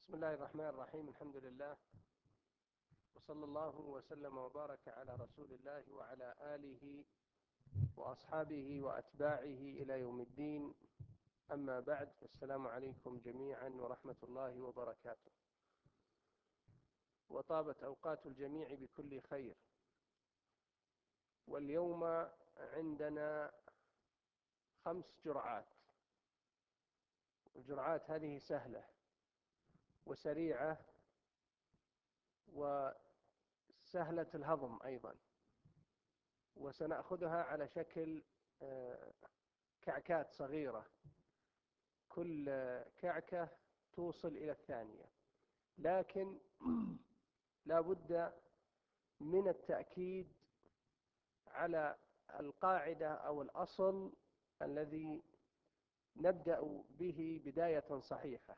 بسم الله الرحمن الرحيم. الحمد لله، وصلى الله وسلم وبارك على رسول الله وعلى آله وأصحابه وأتباعه إلى يوم الدين. أما بعد، السلام عليكم جميعا ورحمة الله وبركاته، وطابت أوقات الجميع بكل خير. واليوم عندنا 5 جرعات. الجرعات هذه سهلة وسريعة وسهلة الهضم أيضا، وسنأخذها على شكل كعكات صغيرة، كل كعكة توصل إلى الثانية، لكن لا بد من التأكيد على القاعدة أو الأصل الذي نبدأ به بداية صحيحة.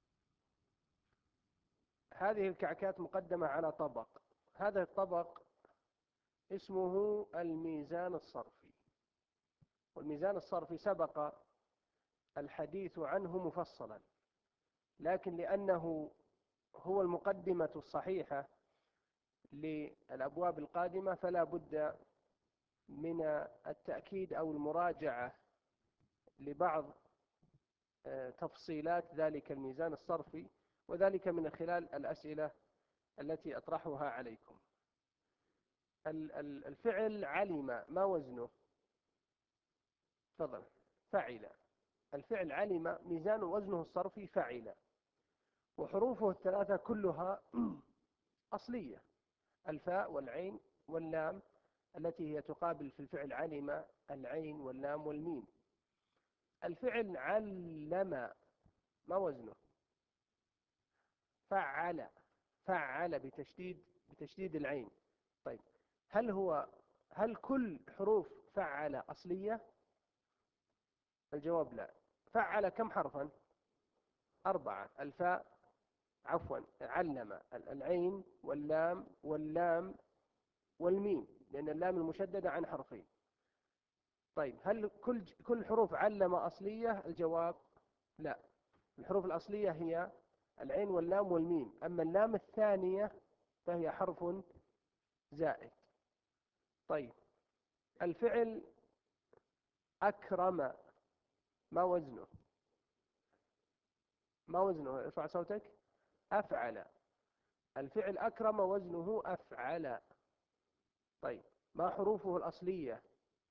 هذه الكعكات مقدمة على طبق، هذا الطبق اسمه الميزان الصرفي. والميزان الصرفي سبق الحديث عنه مفصلا، لكن لأنه هو المقدمة الصحيحة للأبواب القادمة فلا بد من التأكيد أو المراجعة لبعض تفصيلات ذلك الميزان الصرفي، وذلك من خلال الأسئلة التي أطرحها عليكم. الفعل علم ما وزنه؟ تفضل. فعل. الفعل علم ميزان وزنه الصرفي فعل، وحروفه الثلاثة كلها أصلية، الفاء والعين واللام التي هي تقابل في الفعل علم العين واللام والميم. الفعل علم ما وزنه؟ فعل. فعل بتشديد العين. طيب، هل كل حروف فعل أصلية؟ الجواب لا. فعل كم حرفا؟ 4. الفاء، عفوا، علم العين واللام والميم، لأن اللام المشددة عن حرفين. طيب، هل كل حروف علم أصلية؟ الجواب لا. الحروف الأصلية هي العين واللام والميم، أما اللام الثانية فهي حرف زائد. طيب، الفعل أكرم ما وزنه؟ ما وزنه؟ ارفع صوتك. أفعل. الفعل أكرم وزنه أفعل. طيب، ما حروفه الأصلية؟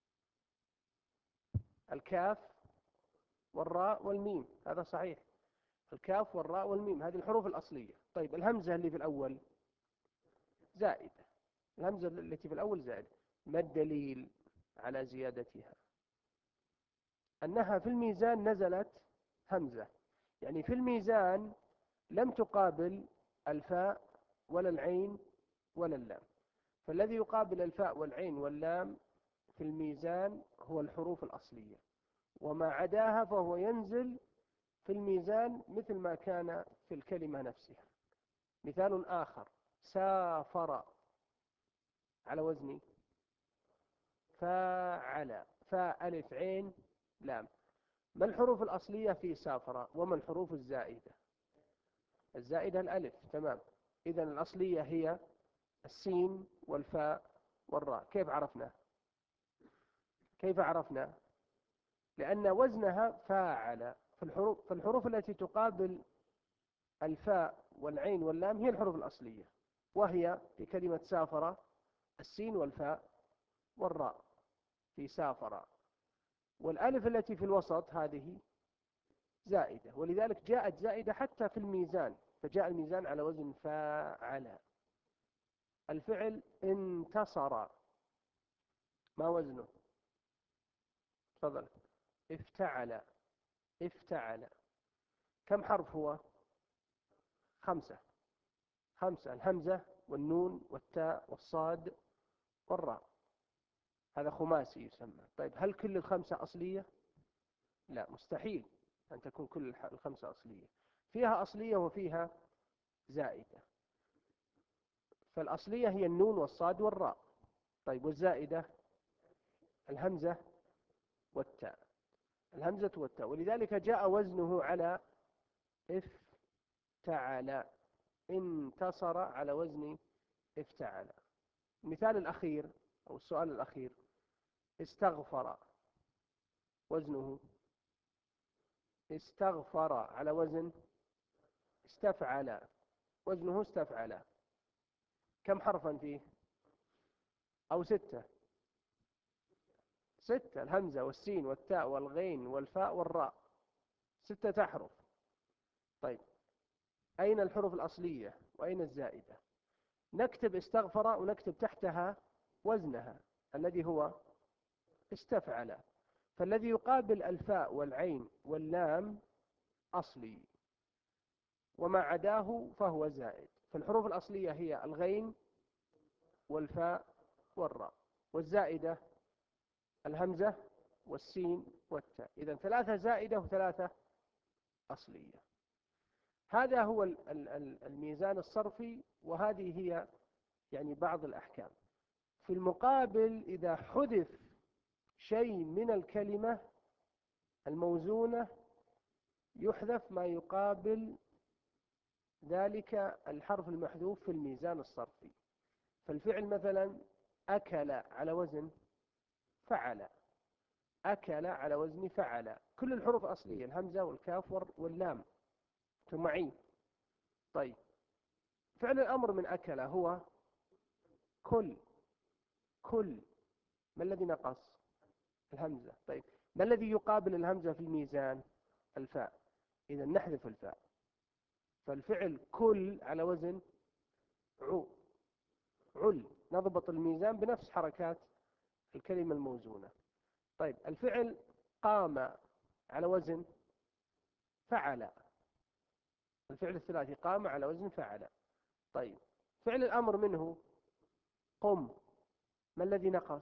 الكاف والراء والميم، هذا صحيح. الكاف والراء والميم هذه الحروف الأصلية. طيب، الهمزة اللي في الأول زائدة. الهمزة التي في الأول زائدة. ما الدليل على زيادتها؟ أنها في الميزان نزلت همزة، يعني في الميزان لم تقابل الفاء ولا العين ولا اللام، فالذي يقابل الفاء والعين واللام في الميزان هو الحروف الأصلية، وما عداها فهو ينزل في الميزان مثل ما كان في الكلمة نفسها. مثال آخر: سافر على وزن فاعل. فاء ألف عين لام. ما الحروف الأصلية في سافر؟ وما الحروف الزائدة؟ الزائدة الألف. تمام. إذن الأصلية هي السين والفاء والراء. كيف عرفنا؟ لأن وزنها فاعل. فالحروف التي تقابل الفاء والعين واللام هي الحروف الأصلية، وهي في كلمة سافر السين والفاء والراء في سافر، والألف التي في الوسط هذه زائدة، ولذلك جاءت زائدة حتى في الميزان، فجاء الميزان على وزن فاعل. الفعل انتصر ما وزنه؟ تفضل. افتعل. افتعل كم حرف هو؟ 5. الهمزة والنون والتاء والصاد والراء، هذا خماسي يسمى. طيب، هل كل ال5 أصلية؟ لا، مستحيل أن تكون كل ال5 أصلية، فيها أصلية وفيها زائدة. فالأصلية هي النون والصاد والراء. طيب، والزائدة الهمزة والتاء. الهمزة والتاء، ولذلك جاء وزنه على افتعل، انتصر على وزن افتعل. المثال الأخير أو السؤال الأخير، استغفر، وزنه استغفر على وزن استفعل، وزنه استفعل. كم حرفا فيه؟ أو ستة؟ ستة، الهمزة والسين والتاء والغين والفاء والراء، 6 أحرف. طيب أين الحروف الأصلية وأين الزائدة؟ نكتب استغفر ونكتب تحتها وزنها الذي هو استفعل. فالذي يقابل الفاء والعين واللام أصلي، وما عداه فهو زائد. فالحروف الأصلية هي الغين والفاء والراء، والزائدة الهمزة والسين والتاء. إذا 3 زائدة و3 أصلية. هذا هو الميزان الصرفي، وهذه هي يعني بعض الأحكام. في المقابل إذا حذف شيء من الكلمة الموزونة يحذف ما يقابل ذلك الحرف المحذوف في الميزان الصرفي. فالفعل مثلا أكل على وزن فعل، أكل على وزن فعل، كل الحروف أصلية، الهمزة والكاف واللام، ثم معي. طيب فعل الأمر من أكل هو كل، كل، ما الذي نقص؟ الهمزة. طيب ما الذي يقابل الهمزة في الميزان؟ الفاء، إذا نحذف الفاء. فالفعل كل على وزن عل، نضبط الميزان بنفس حركات الكلمة الموزونة. طيب الفعل قام على وزن فعل، الفعل الثلاثي قام على وزن فعل. طيب فعل الأمر منه قم، ما الذي نقص؟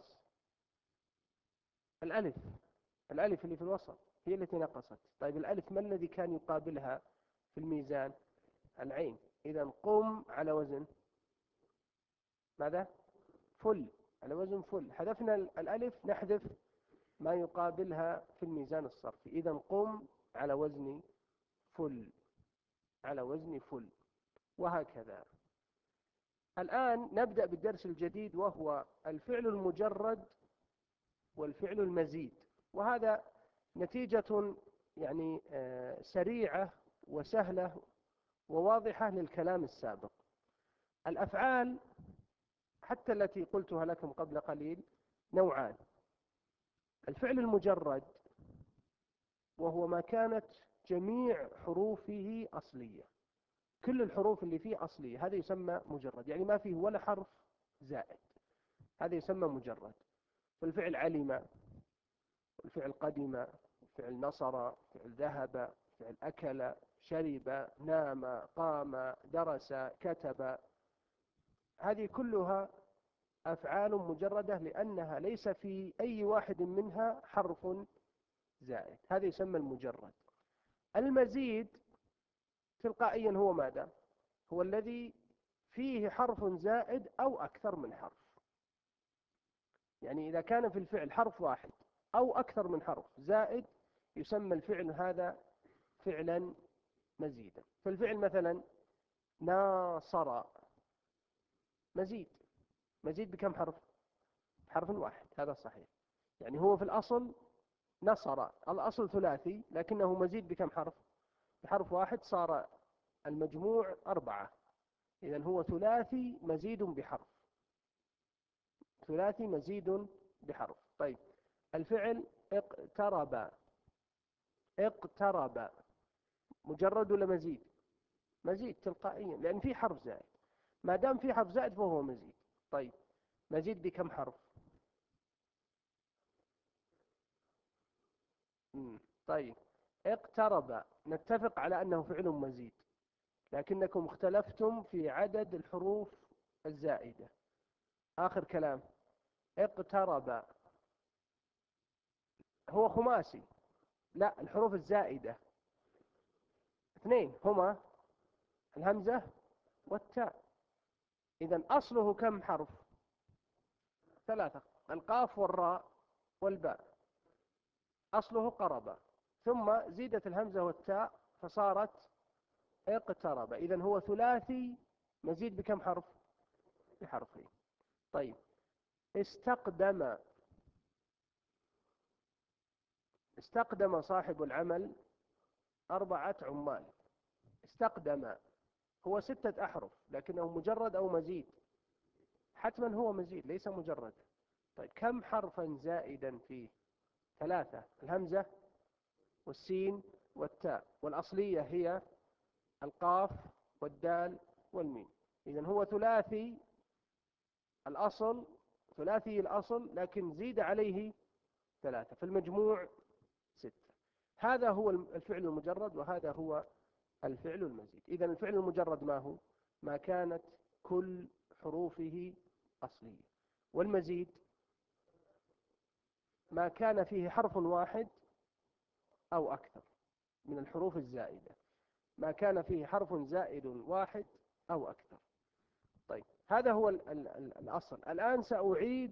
الألف، الألف اللي في الوسط هي التي نقصت. طيب الألف ما الذي كان يقابلها في الميزان؟ العين. إذا قم على وزن ماذا؟ فل، على وزن فل. حذفنا الألف نحذف ما يقابلها في الميزان الصرفي. إذا قم على وزن فل، على وزن فل، وهكذا. الآن نبدأ بالدرس الجديد، وهو الفعل المجرد والفعل المزيد. وهذا نتيجة يعني سريعة وسهلة وواضحة للكلام السابق. الأفعال حتى التي قلتها لكم قبل قليل نوعان: الفعل المجرد وهو ما كانت جميع حروفه أصلية، كل الحروف اللي فيه أصلية، هذا يسمى مجرد، يعني ما فيه ولا حرف زائد، هذا يسمى مجرد. فالفعل علم، الفعل قدم، فعل نصر، فعل ذهب، فعل أكل، شرب، نام، قام، درس، كتب، هذه كلها أفعال مجردة لأنها ليس في أي واحد منها حرف زائد، هذا يسمى المجرد. المزيد تلقائيا هو ماذا؟ هو الذي فيه حرف زائد أو أكثر من حرف. يعني إذا كان في الفعل حرف واحد أو أكثر من حرف زائد يسمى الفعل هذا فعلا مزيدا. فالفعل مثلا ناصر مزيد، مزيد بكم حرف؟ حرف واحد، هذا صحيح. يعني هو في الأصل نصر، الأصل ثلاثي، لكنه مزيد بكم حرف؟ بحرف واحد، صار المجموع 4. إذن هو ثلاثي مزيد بحرف، ثلاثي مزيد بحرف. طيب الفعل اقترب، اقترب مجرد ولا مزيد؟ مزيد تلقائيا لأن في حرف زائد، ما دام في حرف زائد فهو مزيد. طيب مزيد بكم حرف؟ طيب اقترب نتفق على أنه فعل مزيد، لكنكم اختلفتم في عدد الحروف الزائدة. آخر كلام، اقترب هو خماسي، لا الحروف الزائدة 2 هما الهمزة والتاء. إذا أصله كم حرف؟ 3، القاف والراء والباء، أصله قرب، ثم زيدت الهمزة والتاء فصارت اقترب. إذن هو ثلاثي مزيد بكم حرف؟ بحرفين. طيب استقدم. استقدم صاحب العمل 4 عمال. استقدم هو 6 أحرف، لكنه مجرد أو مزيد؟ حتما هو مزيد ليس مجرد. طيب كم حرفا زائدا فيه؟ 3، الهمزة والسين والتاء، والأصلية هي القاف والدال والميم. إذن هو ثلاثي الأصل، ثلاثي الأصل، لكن زيد عليه 3، في المجموع 6. هذا هو الفعل المجرد، وهذا هو الفعل المزيد. إذن الفعل المجرد ما هو؟ ما كانت كل حروفه أصلية. والمزيد ما كان فيه حرف واحد أو أكثر من الحروف الزائدة. ما كان فيه حرف زائد واحد أو أكثر. طيب هذا هو الأصل. الآن سأعيد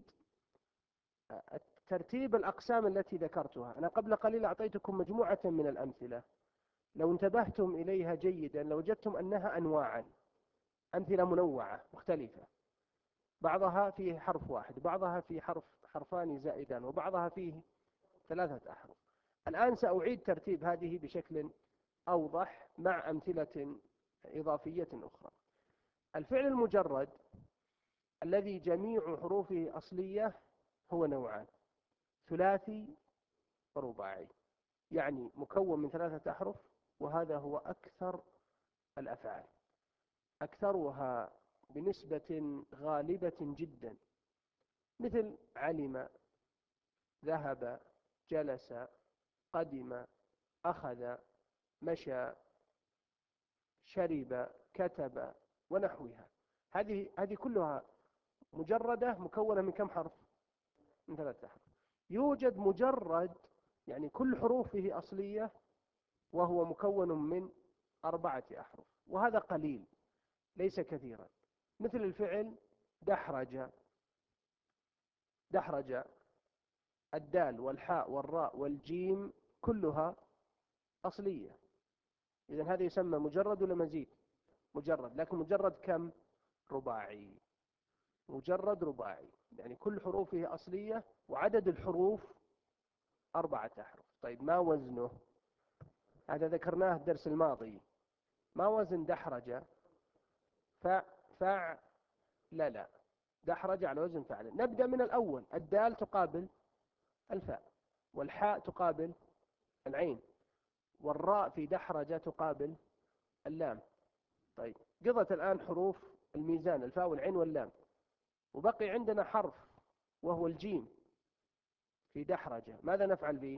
ترتيب الأقسام التي ذكرتها. أنا قبل قليل أعطيتكم مجموعة من الأمثلة، لو انتبهتم إليها جيدا لوجدتم أنها أنواعا، أمثلة منوعة مختلفة، بعضها فيه حرف واحد، بعضها فيه حرفان زائدان، وبعضها فيه 3 أحرف. الآن سأعيد ترتيب هذه بشكل أوضح مع أمثلة إضافية أخرى. الفعل المجرد الذي جميع حروفه أصلية هو نوعان: ثلاثي ورباعي، يعني مكون من 3 أحرف، وهذا هو أكثر الأفعال، أكثرها بنسبة غالبة جدا، مثل علم، ذهب، جلس، قدم، أخذ، مشى، شرب، كتب، ونحوها. هذه كلها مجردة مكونة من كم حرف؟ من 3 أحرف. يوجد مجرد يعني كل حروفه أصلية وهو مكون من 4 أحرف، وهذا قليل ليس كثيرا، مثل الفعل دحرج. دحرج الدال والحاء والراء والجيم كلها أصلية. إذن هذا يسمى مجرد ولا مزيد؟ مجرد، لكن مجرد كم؟ رباعي. مجرد رباعي، يعني كل حروفه أصلية وعدد الحروف 4 أحرف. طيب ما وزنه؟ هذا ذكرناه الدرس الماضي. ما وزن دحرج؟ فعلل. دحرج على وزن فعل. نبدأ من الأول. الدال تقابل الفاء، والحاء تقابل العين، والراء في دحرج تقابل اللام. طيب قضت الآن حروف الميزان، الفاء والعين واللام، وبقي عندنا حرف وهو الجيم في دحرجة. ماذا نفعل به؟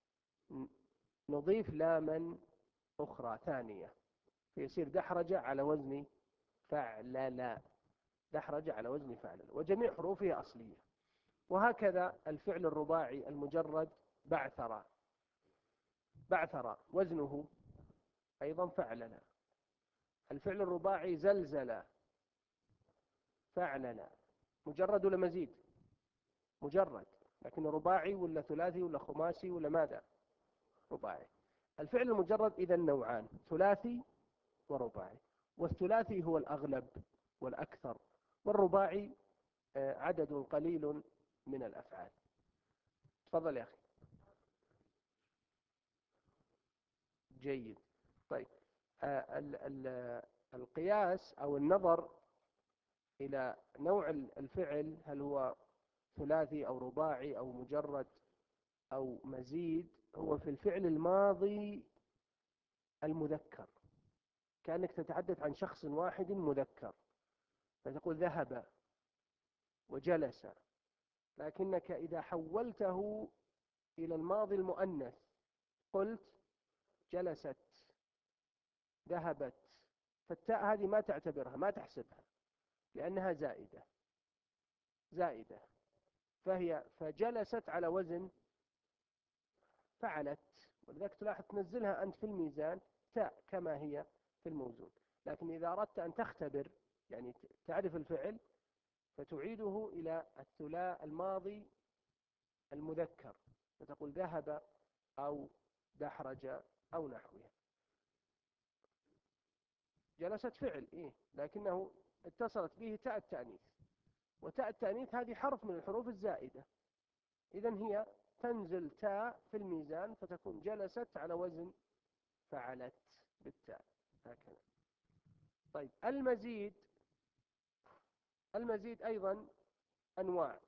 نضيف لاما أخرى ثانية فيصير دحرجة على وزن فعلل. دحرجة على وزن فعلل، وجميع حروفه أصلية. وهكذا الفعل الرباعي المجرد بعثر. بعثر وزنه أيضا فعلل. الفعل الرباعي زلزل. فعلل. مجرد ولا مزيد؟ مجرد، لكن رباعي ولا ثلاثي ولا خماسي ولا ماذا؟ رباعي. الفعل المجرد إذا نوعان: ثلاثي ورباعي. والثلاثي هو الأغلب والأكثر، والرباعي عدد قليل من الأفعال. تفضل يا أخي. جيد. طيب القياس أو النظر إلى نوع الفعل، هل هو ثلاثي أو رباعي أو مجرد أو مزيد، هو في الفعل الماضي المذكر، كأنك تتحدث عن شخص واحد مذكر، فتقول ذهب وجلس. لكنك إذا حولته إلى الماضي المؤنث قلت جلست، ذهبت، فالتاء هذه ما تعتبرها، ما تحسبها، لأنها زائدة. زائدة، فجلست على وزن فعلت، ولذلك تلاحظ تنزلها أنت في الميزان تاء كما هي في الموزون. لكن إذا أردت أن تختبر يعني تعرف الفعل، فتعيده إلى الماضي المذكر، فتقول ذهب أو دحرج أو نحوها. جلست فعل إيه، لكنه اتصلت به تاء التأنيث، وتاء التأنيث هذه حرف من الحروف الزائدة، إذن هي تنزل تاء في الميزان فتكون جلست على وزن فعلت بالتاء هكذا. طيب المزيد أيضا أنواع.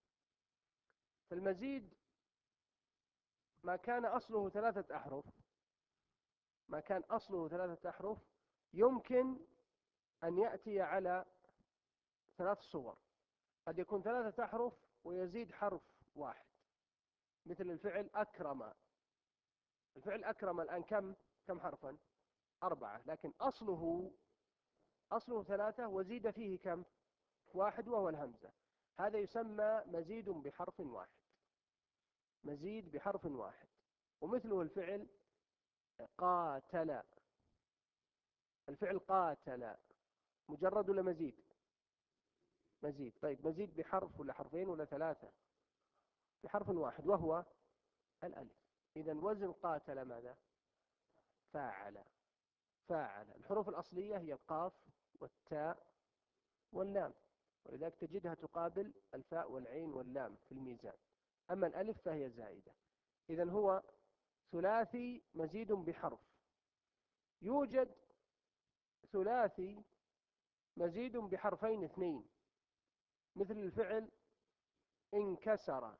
فالمزيد ما كان أصله 3 أحرف، ما كان أصله 3 أحرف يمكن أن يأتي على 3 صور. قد يكون 3 أحرف ويزيد حرف واحد، مثل الفعل أكرم. الفعل أكرم الآن كم حرفا؟ 4، لكن أصله 3 وزيد فيه كم؟ واحد وهو الهمزة. هذا يسمى مزيد بحرف واحد، مزيد بحرف واحد. ومثله الفعل قاتل. الفعل قاتل مجرد ولا مزيد؟ مزيد. طيب مزيد بحرف ولا حرفين ولا 3؟ بحرف واحد وهو الألف. إذا وزن قاتل ماذا؟ فاعل. فاعل. الحروف الأصلية هي القاف والتاء واللام، ولذلك تجدها تقابل الفاء والعين واللام في الميزان. أما الألف فهي زائدة. إذا هو ثلاثي مزيد بحرف. يوجد ثلاثي مزيد بحرفين 2، مثل الفعل انكسر.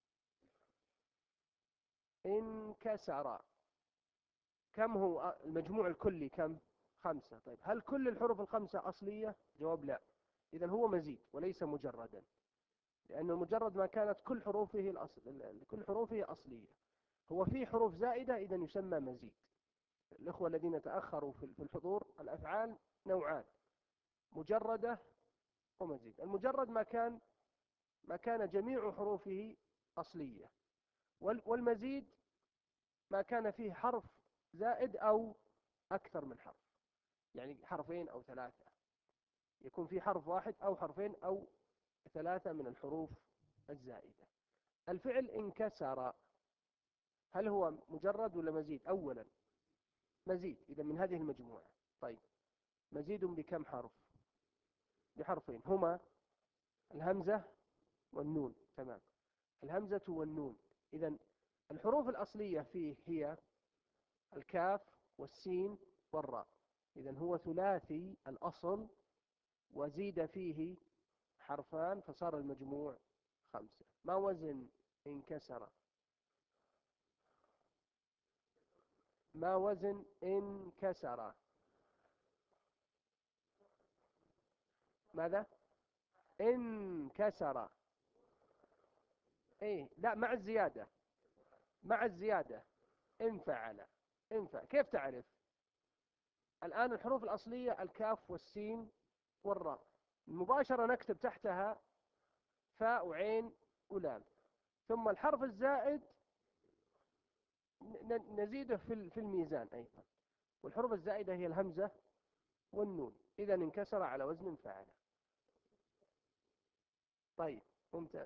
انكسر كم هو المجموع الكلي؟ كم؟ 5. طيب هل كل الحروف ال5 أصلية؟ جواب لا. إذن هو مزيد وليس مجردا، لأن المجرد ما كانت كل حروفه أصلية. هو فيه حروف زائدة إذن يسمى مزيد. الإخوة الذين تأخروا في الحضور، الأفعال نوعان: مجردة ومزيد. المجرد ما كان جميع حروفه أصلية، والمزيد ما كان فيه حرف زائد أو أكثر من حرف، يعني حرفين أو 3، يكون في حرف واحد أو حرفين أو 3 من الحروف الزائدة. الفعل انكسر هل هو مجرد ولا مزيد؟ أولا مزيد، إذا من هذه المجموعة. طيب مزيد بكم حرف؟ بحرفين، هما الهمزة والنون. تمام، الهمزة والنون. إذا الحروف الأصلية فيه هي الكاف والسين والراء. إذا هو ثلاثي الأصل وزيد فيه حرفان فصار المجموع 5. ما وزن انكسر؟ ما وزن انكسر؟ ماذا؟ انكسر. ايه لا، مع الزيادة، مع الزيادة. انفعل. كيف تعرف؟ الآن الحروف الأصلية الكاف والسين والراء، مباشرة نكتب تحتها فاء وعين ولام، ثم الحرف الزائد نزيده في الميزان أيضا، والحروف الزائدة هي الهمزة والنون. إذا انكسر على وزن فاعل. طيب ممتاز.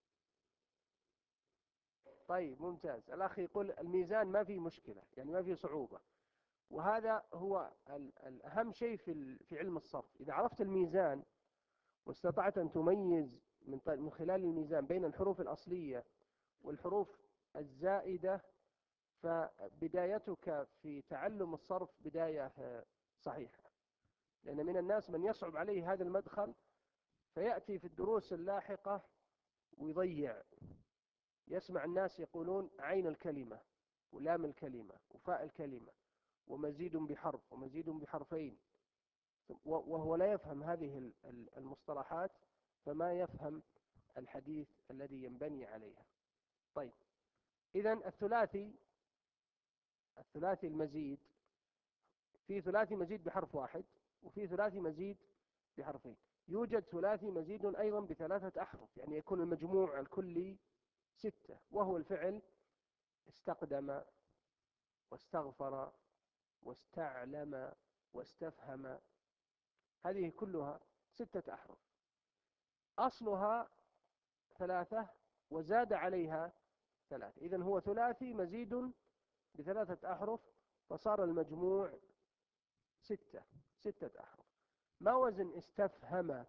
طيب ممتاز. الأخ يقول الميزان ما فيه مشكلة، يعني ما فيه صعوبة، وهذا هو الأهم شيء في علم الصرف. إذا عرفت الميزان واستطعت أن تميز من خلال الميزان بين الحروف الأصلية والحروف الزائدة، فبدايتك في تعلم الصرف بداية صحيحة. لأن من الناس من يصعب عليه هذا المدخل فيأتي في الدروس اللاحقة ويضيع. يسمع الناس يقولون عين الكلمة ولام الكلمة وفاء الكلمة ومزيد بحرف ومزيد بحرفين، وهو لا يفهم هذه المصطلحات، فما يفهم الحديث الذي ينبني عليها. طيب إذا الثلاثي المزيد، في ثلاثي مزيد بحرف واحد وفي ثلاثي مزيد بحرفين. يوجد ثلاثي مزيد أيضا ب3 أحرف، يعني يكون المجموع الكلي 6، وهو الفعل استقدم واستغفر واستعلم واستفهم. هذه كلها 6 أحرف، أصلها 3 وزاد عليها 3. إذن هو ثلاثي مزيد ب3 أحرف فصار المجموع 6. 6 أحرف. ما وزن استفهم؟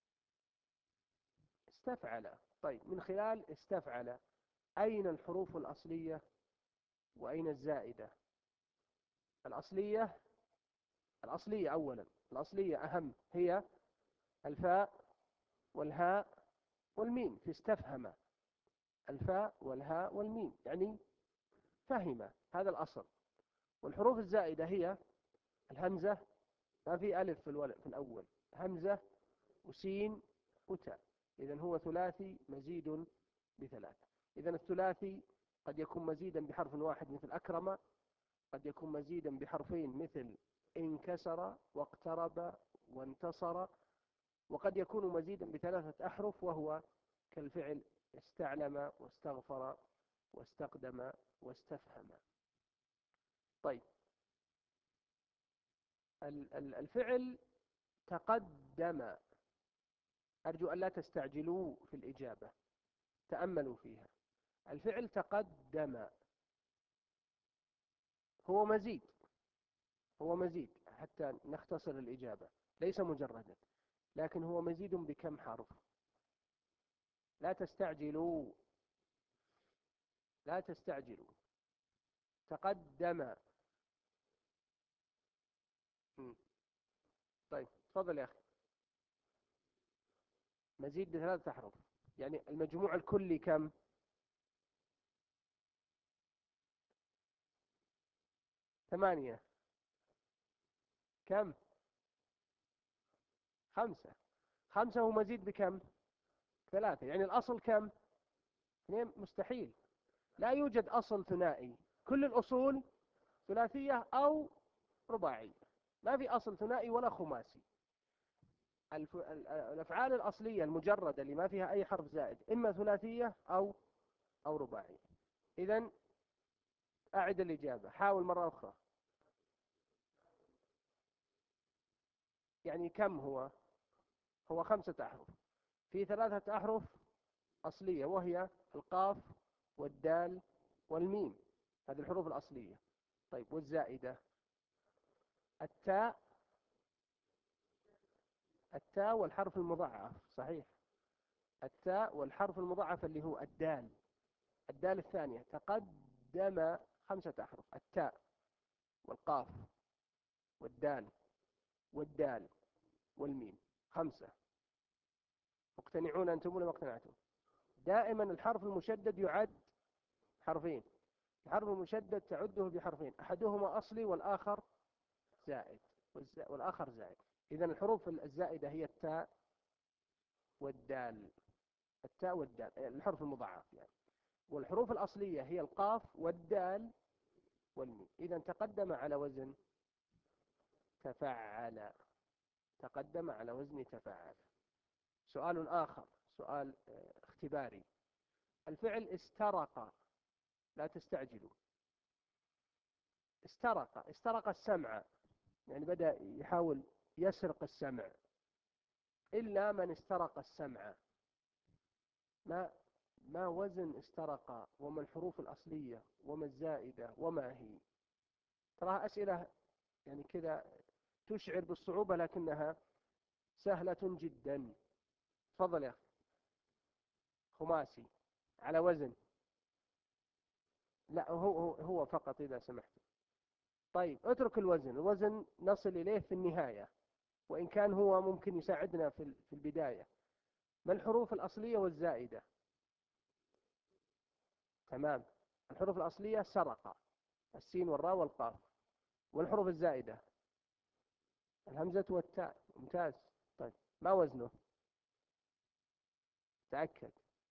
استفعل. طيب من خلال استفعل أين الحروف الأصلية وأين الزائدة؟ الأصلية، الأصلية أولا، الأصلية أهم، هي الفاء والهاء والميم في استفهم. الفاء والهاء والميم يعني فهم، هذا الأصل. والحروف الزائدة هي الهمزة، ما في ألف في الأول، همزة وسين وتاء. إذن هو ثلاثي مزيد بثلاثة. إذن الثلاثي قد يكون مزيدا بحرف واحد مثل أكرم، قد يكون مزيدا بحرفين مثل انكسر واقترب وانتصر، وقد يكون مزيدا بثلاثة أحرف وهو كالفعل استعلم واستغفر واستقدم واستفهم. طيب الفعل تقدم، أرجو أن لا تستعجلوا في الإجابة، تأملوا فيها. الفعل تقدم هو مزيد، هو مزيد حتى نختصر الإجابة، ليس مجردا، لكن هو مزيد بكم حرف؟ لا تستعجلوا، لا تستعجلوا. تقدم. طيب تفضل يا أخي. مزيد بثلاثة أحرف، يعني المجموع الكلي كم؟ 8. كم؟ 5. 5 هو مزيد بكم؟ 3. يعني الأصل كم؟ 2. مستحيل، لا يوجد أصل ثنائي، كل الأصول ثلاثية أو رباعية، ما في أصل ثنائي ولا خماسي. الأفعال الأصلية المجردة اللي ما فيها أي حرف زائد إما ثلاثية أو رباعية. إذن أعد الإجابة، حاول مرة أخرى. يعني كم هو؟ هو 5 أحرف، في 3 أحرف أصلية وهي القاف والدال والميم، هذه الحروف الأصلية. طيب والزائدة؟ التاء، التاء والحرف المضاعف، صحيح، التاء والحرف المضاعف اللي هو الدال. الدال الثانية تقدم 5 أحرف، التاء والقاف والدال والدال والميم، 5. مقتنعون أنتم ولا ما اقتنعتم؟ دائما الحرف المشدد يعد حرفين، الحرف المشدد تعده بحرفين، أحدهما أصلي والآخر زائد، والآخر زائد. إذن الحروف الزائدة هي التاء والدال، التاء والدال الحرف المضاعف يعني. والحروف الأصلية هي القاف والدال والميم. إذن تقدم على وزن تفعل، تقدم على وزن تفعل. سؤال آخر، سؤال اختباري. الفعل استرق، لا تستعجلوا. استرق، استرق السمع، يعني بدأ يحاول يسرق السمع. إلا من استرق السمع، ما وزن استرق، وما الحروف الأصلية، وما الزائدة، وما هي؟ تراها أسئلة يعني كذا تشعر بالصعوبة لكنها سهلة جدا. تفضل يا أخي. خماسي على وزن، لا هو فقط إذا سمحت. طيب اترك الوزن، الوزن نصل إليه في النهاية، وإن كان هو ممكن يساعدنا في البداية. ما الحروف الأصلية والزائدة؟ تمام، الحروف الأصلية سرق، السين والراء والقاف. والحروف الزائدة الهمزة والتاء، ممتاز. طيب ما وزنه؟ تأكد،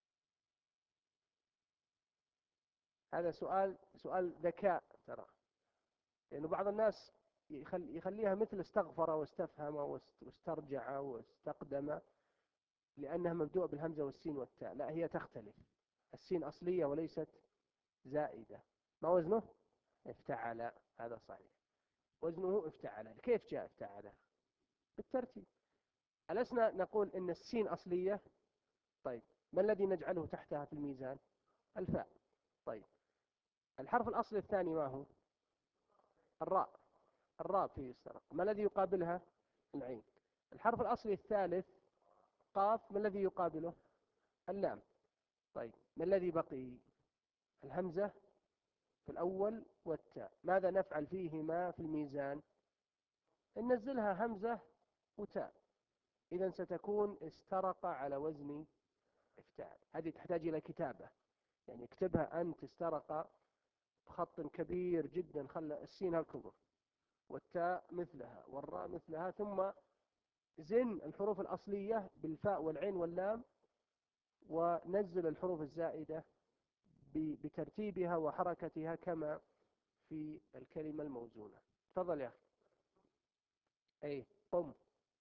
هذا سؤال ذكاء ترى، لأنه بعض الناس يخليها مثل استغفر واستفهم واسترجع واستقدم، لأنها مبدوءة بالهمزة والسين والتاء. لا، هي تختلف، السين أصلية وليست زائدة. ما وزنه؟ افتعل، هذا صحيح، وزنه افتعل. كيف جاء افتعل؟ بالترتيب. ألسنا نقول إن السين أصلية؟ طيب ما الذي نجعله تحتها في الميزان؟ الفاء. طيب الحرف الأصلي الثاني ما هو؟ الراء. الراء فيه يسترق. ما الذي يقابلها؟ العين. الحرف الأصلي الثالث قاف، ما الذي يقابله؟ اللام. طيب ما الذي بقي؟ الهمزة في الأول والتاء. ماذا نفعل فيهما في الميزان؟ ننزلها همزة وتاء، إذا ستكون استرق على وزن افتعل. هذه تحتاج إلى كتابة، يعني اكتبها أنت استرق بخط كبير جدا، خلى السين هالكبر والتاء مثلها والراء مثلها، ثم زن الحروف الأصلية بالفاء والعين واللام، ونزل الحروف الزائدة بترتيبها وحركتها كما في الكلمة الموزونة. تفضل يا أخي. أي قم.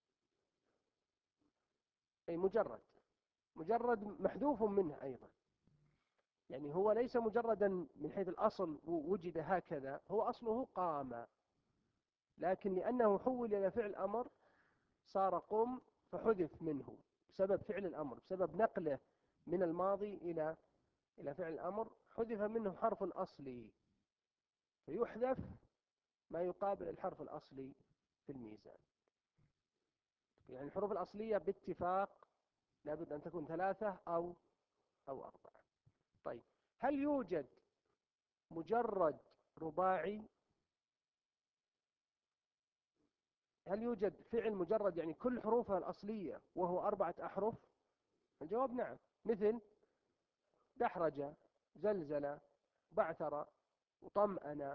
أي مجرد محذوف منه أيضا، يعني هو ليس مجردا من حيث الأصل وجد هكذا، هو أصله قام، لكن لأنه حول إلى فعل أمر صار قم، فحذف منه بسبب فعل الأمر، بسبب نقله من الماضي إلى فعل الأمر، حذف منه حرف أصلي، فيحذف ما يقابل الحرف الأصلي في الميزان. يعني الحروف الأصلية باتفاق لابد أن تكون 3 أو 4. طيب هل يوجد مجرد رباعي؟ هل يوجد فعل مجرد يعني كل حروفها الأصلية وهو 4 أحرف؟ الجواب نعم، مثل دحرج، زلزل، بعثر، وطمأن،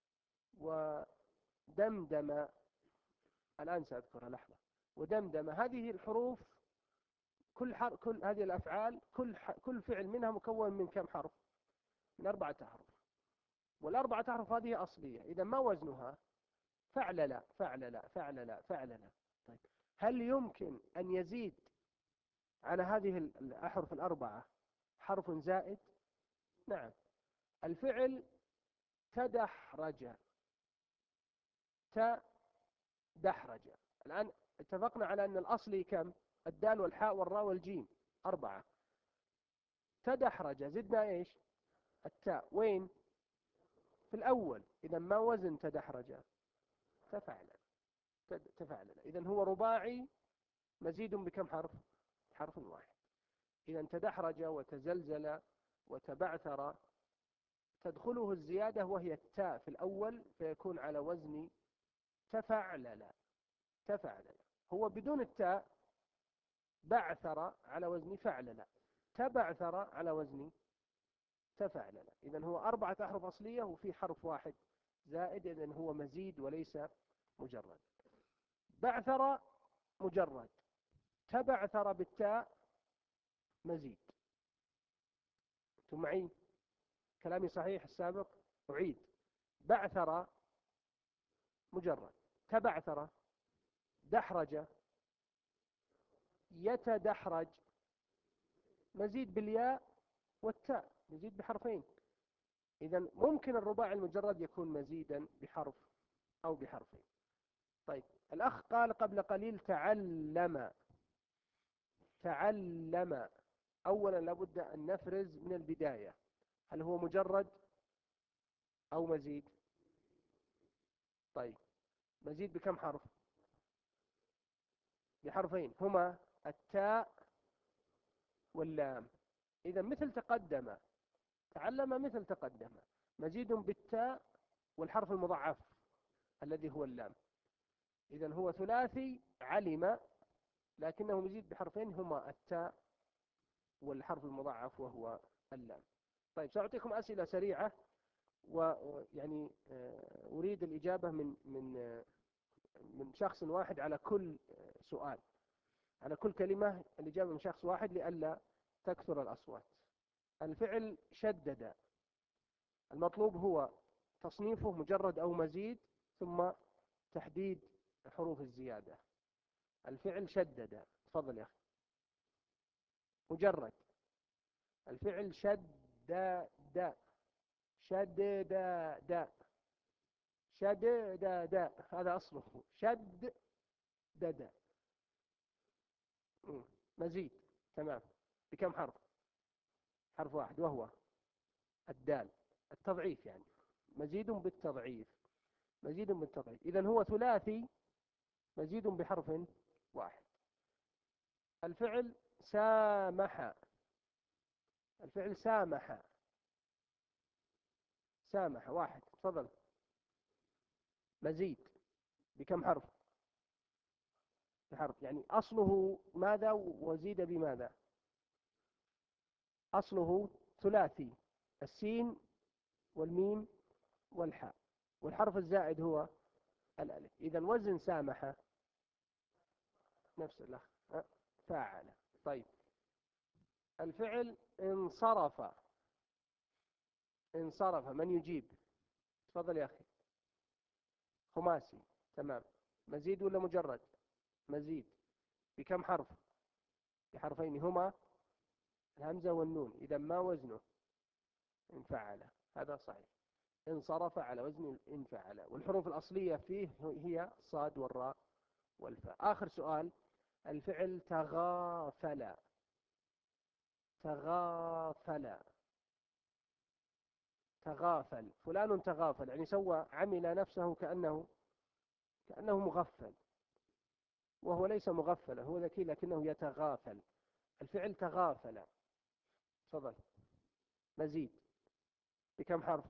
ودمدم. الآن سأذكرها لحظة. ودمدم، هذه الحروف كل هذه الأفعال كل فعل منها مكون من كم حرف؟ من 4 أحرف، والأربعة أحرف هذه أصلية، إذا ما وزنها؟ فعلل فعلل فعلل فعلل. طيب هل يمكن أن يزيد على هذه الأحرف الأربعة حرف زائد؟ نعم. الفعل تدحرج، تدحرج. الآن اتفقنا على أن الأصلي كم؟ الدال والحاء والراء والجيم 4. تدحرج زدنا إيش؟ التاء. وين؟ في الأول. إذا ما وزن تدحرج؟ تفعل. تفعل. إذا هو رباعي مزيد بكم حرف؟ حرف واحد. إذا تدحرج وتزلزل وتبعثر تدخله الزيادة وهي التاء في الأول، فيكون على وزن تفعلل. تفعلل. هو بدون التاء بعثر على وزن فعلل، تبعثر على وزن تفعلل. إذا هو 4 أحرف أصلية وفي حرف واحد زائد، إذا هو مزيد وليس مجرد. بعثر مجرد، تبعثر بالتاء مزيد. أنتم معي؟ كلامي صحيح السابق؟ أعيد. بعثر مجرد، تبعثر، دحرج، يتدحرج، مزيد بالياء والتاء، مزيد بحرفين. إذا ممكن الرباعي المجرد يكون مزيدا بحرف أو بحرفين. طيب الأخ قال قبل قليل تعلم. تعلم، أولا لابد أن نفرز من البداية، هل هو مجرد أو مزيد؟ طيب مزيد بكم حرف؟ بحرفين، هما التاء واللام. إذا مثل تقدم، تعلم مثل تقدم، مزيد بالتاء والحرف المضاعف الذي هو اللام. إذا هو ثلاثي علم، لكنه مزيد بحرفين هما التاء والحرف المضاعف وهو اللام. طيب سأعطيكم أسئلة سريعة، ويعني أريد الإجابة من شخص واحد على كل سؤال، على كل كلمة الإجابة من شخص واحد لئلا تكثر الأصوات. الفعل شدد، المطلوب هو تصنيفه مجرد أو مزيد، ثم تحديد حروف الزيادة. الفعل شدد، تفضل يا أخي. مجرد. الفعل شدد، شدد، شدد، هذا أصله شدد. مزيد. تمام. بكم حرف؟ حرف واحد وهو الدال. التضعيف يعني مزيد بالتضعيف. مزيد بالتضعيف. إذن هو ثلاثي مزيد بحرف واحد. الفعل سامح. الفعل سامح. سامح واحد، تفضل. مزيد بكم حرف؟ بحرف، يعني أصله ماذا وزيد بماذا؟ أصله ثلاثي، السين والميم والحاء، والحرف الزائد هو الألف. إذا وزن سامح نفس الأخ فاعل. طيب الفعل انصرف. انصرف، من يجيب؟ تفضل يا أخي. خماسي، تمام. مزيد ولا مجرد؟ مزيد بكم حرف؟ بحرفين هما الهمزة والنون. إذا ما وزنه؟ انفعل، هذا صحيح. انصرف على وزن انفعل، والحروف الأصلية فيه هي الصاد والراء والفاء. آخر سؤال، الفعل تغافل. تغافل. تغافل، فلان تغافل، يعني سوى عمل نفسه كأنه مغفل، وهو ليس مغفلا، هو ذكي لكنه يتغافل. الفعل تغافل، تفضل. مزيد بكم حرف؟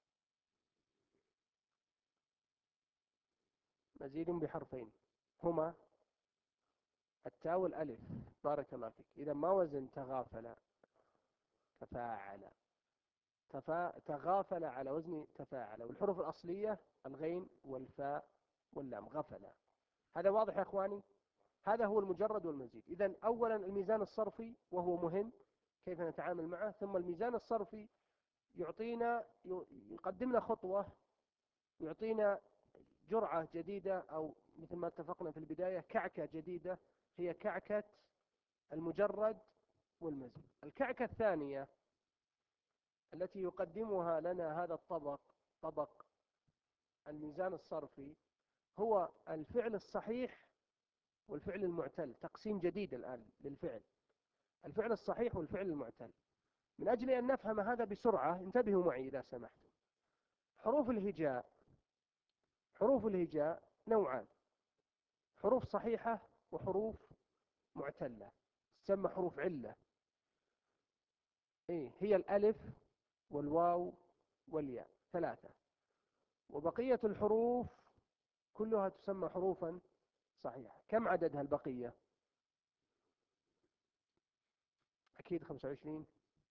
مزيد بحرفين هما التاء والألف. بارك الله فيك. إذا ما وزن تغافل؟ تفاعل. تغافل على وزن تفاعل، والحروف الأصلية الغين والفاء واللام. غفل. هذا واضح يا أخواني؟ هذا هو المجرد والمزيد. إذا أولا الميزان الصرفي وهو مهم، كيف نتعامل معه. ثم الميزان الصرفي يقدمنا خطوة، يعطينا جرعة جديدة، أو مثل ما اتفقنا في البداية كعكة جديدة، هي كعكة المجرد والمزيد. الكعكة الثانية التي يقدمها لنا هذا الطبق، طبق الميزان الصرفي، هو الفعل الصحيح والفعل المعتل. تقسيم جديد الآن للفعل، الفعل الصحيح والفعل المعتل. من أجل أن نفهم هذا بسرعة انتبهوا معي إذا سمحتم. حروف الهجاء، حروف الهجاء نوعان: حروف صحيحة وحروف معتلة، تسمى حروف علة. هي الألف والواو والياء، ثلاثة. وبقية الحروف كلها تسمى حروفا صحيحة. كم عددها البقية؟ أكيد 25.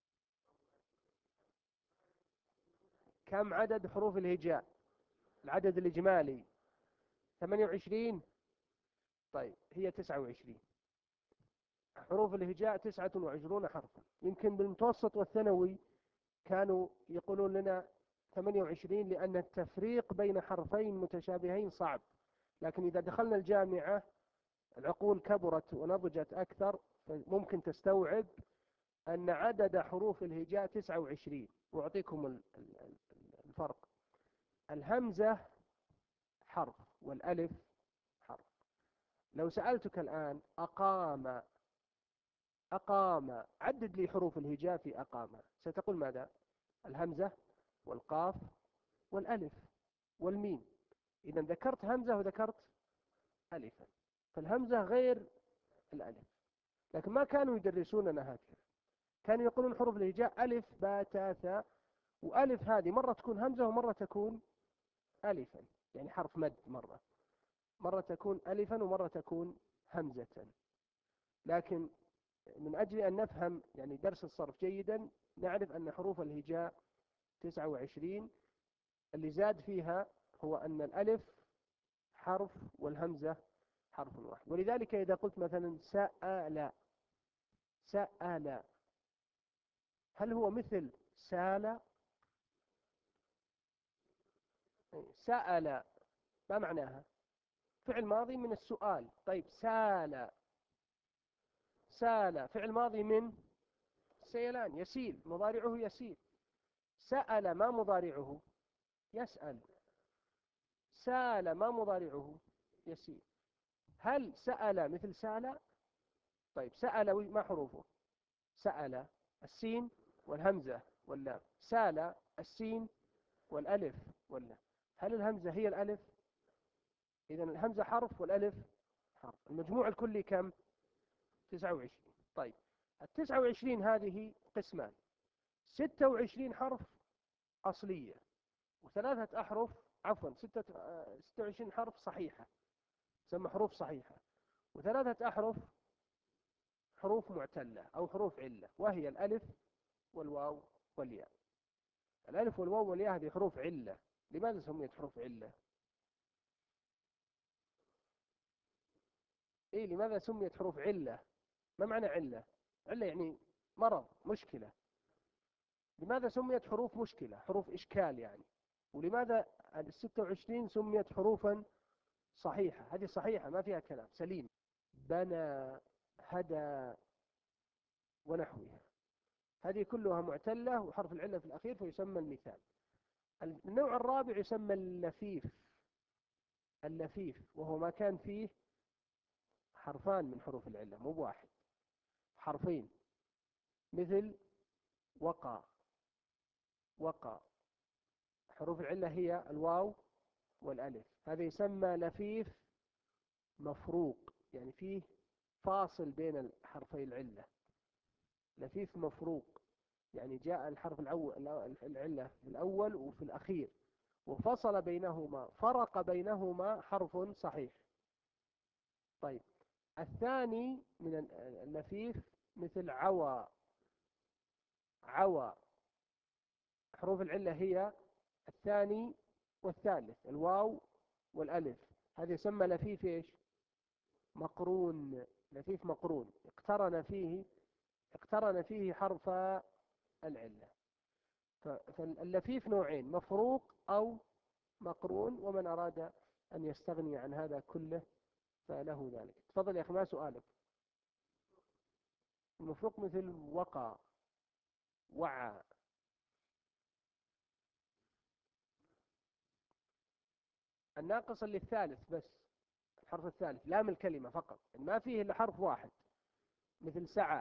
كم عدد حروف الهجاء؟ العدد الإجمالي 28. طيب هي 29. حروف الهجاء 29 حرفا. يمكن بالمتوسط والثانوي كانوا يقولون لنا 28 لأن التفريق بين حرفين متشابهين صعب، لكن إذا دخلنا الجامعة العقول كبرت ونضجت أكثر، فممكن تستوعب أن عدد حروف الهجاء 29. وأعطيكم الفرق: الهمزة حرف والألف حرف. لو سألتك الآن أقام، أقام، عدد لي حروف الهجاء في أقام، ستقول ماذا؟ الهمزة والقاف والألف والميم. إذا ذكرت همزة وذكرت ألفا، فالهمزة غير الألف. لكن ما كانوا يدرسوننا هكذا، كانوا يقولون حروف الهجاء ألف باء تاء ثاء، وألف هذه مرة تكون همزة ومرة تكون ألفا، يعني حرف مد، مرة تكون ألفا ومرة تكون همزة. لكن من أجل أن نفهم يعني درس الصرف جيدا، نعرف أن حروف الهجاء 29. اللي زاد فيها هو أن الألف حرف والهمزة حرف واحد. ولذلك إذا قلت مثلا سأل، سأل، هل هو مثل سال؟ سأل ما معناها؟ فعل ماضي من السؤال. طيب سال، سال فعل ماضي من سيلان، يسيل، مضارعه يسيل. سأل ما مضارعه؟ يسأل. سال ما مضارعه؟ يسيل. هل سأل مثل سال؟ طيب سأل ما حروفه؟ سأل السين والهمزة واللام، سال السين والألف واللام. هل الهمزة هي الألف؟ إذا الهمزة حرف والألف حرف. المجموع الكلي كم؟ 29. طيب ال29 هذه قسمان: 26 حرف أصلية، وثلاثة أحرف، عفوا 26 حرف صحيحة تسمى حروف صحيحة، وثلاثة أحرف حروف معتلة أو حروف علة، وهي الألف والواو والياء. الألف والواو والياء هذه حروف علة. لماذا سميت حروف علة؟ إيه، لماذا سميت حروف علة؟ ما معنى علة؟ علة يعني مرض، مشكلة. لماذا سميت حروف مشكلة، حروف إشكال يعني؟ ولماذا ال26 سميت حروفا صحيحة؟ هذه صحيحة ما فيها كلام، سليم. بنى، هدى، ونحوها، هذه كلها معتلة وحرف العلة في الأخير فيسمى المثال. النوع الرابع يسمى اللفيف. اللفيف وهو ما كان فيه حرفان من حروف العلة، مو بواحد، حرفين، مثل وقع. وقع حروف العلة هي الواو والألف، هذا يسمى لفيف مفروق، يعني فيه فاصل بين حرفي العلة. لفيف مفروق يعني جاء الحرف العلة في الأول وفي الأخير، وفصل بينهما، فرق بينهما حرف صحيح. طيب الثاني من اللفيف مثل عوى. عوى حروف العلة هي الثاني والثالث، الواو والألف، هذا يسمى لفيف إيش؟ مقرون. لفيف مقرون، اقترن فيه حرف العلة. فاللفيف نوعين: مفروق أو مقرون، ومن أراد أن يستغني عن هذا كله فله ذلك. تفضل يا أخي، ما سؤالك؟ المفروق مثل وقع، وعى. الناقص اللي الثالث بس، الحرف الثالث، لام الكلمة فقط، ما فيه إلا حرف واحد، مثل سعى.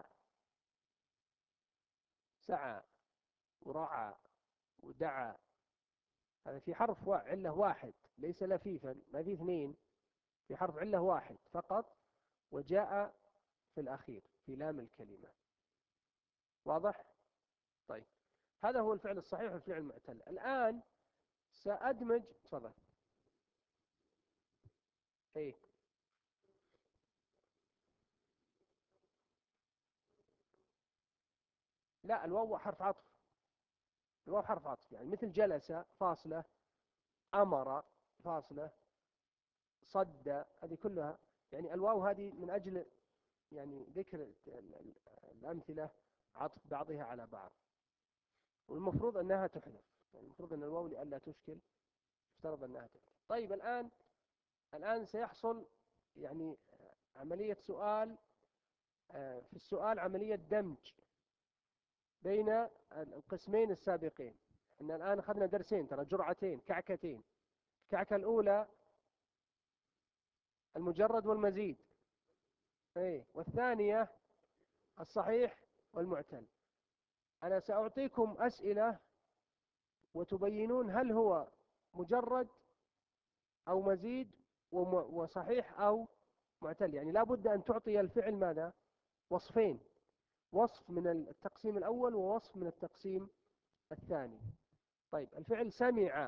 سعى ورعى ودعى، هذا في حرف علة واحد، ليس لفيفا، ما فيه اثنين، في حرف علة واحد فقط، وجاء في الأخير في لام الكلمة. واضح؟ طيب هذا هو الفعل الصحيح والفعل المعتل. الآن سأدمج. تفضل. ايه، لا، الواو حرف عطف. الواو حرف عطف، يعني مثل جلس فاصلة، أمر فاصلة، صد، هذه كلها يعني الواو هذه من أجل يعني ذكر الأمثلة، عطف بعضها على بعض، والمفروض أنها تحذف، يعني المفروض أن الواو لئلا تشكل افترض أنها تحذف. طيب الآن سيحصل يعني عملية سؤال، في السؤال عملية دمج بين القسمين السابقين. إن الآن أخذنا درسين، ترى جرعتين، كعكتين. الكعكة الأولى المجرد والمزيد، ايه، والثانية الصحيح والمعتل. أنا سأعطيكم أسئلة وتبينون هل هو مجرد أو مزيد وصحيح أو معتل. يعني لا بد أن تعطي الفعل ماذا؟ وصفين: وصف من التقسيم الأول ووصف من التقسيم الثاني. طيب الفعل سمع.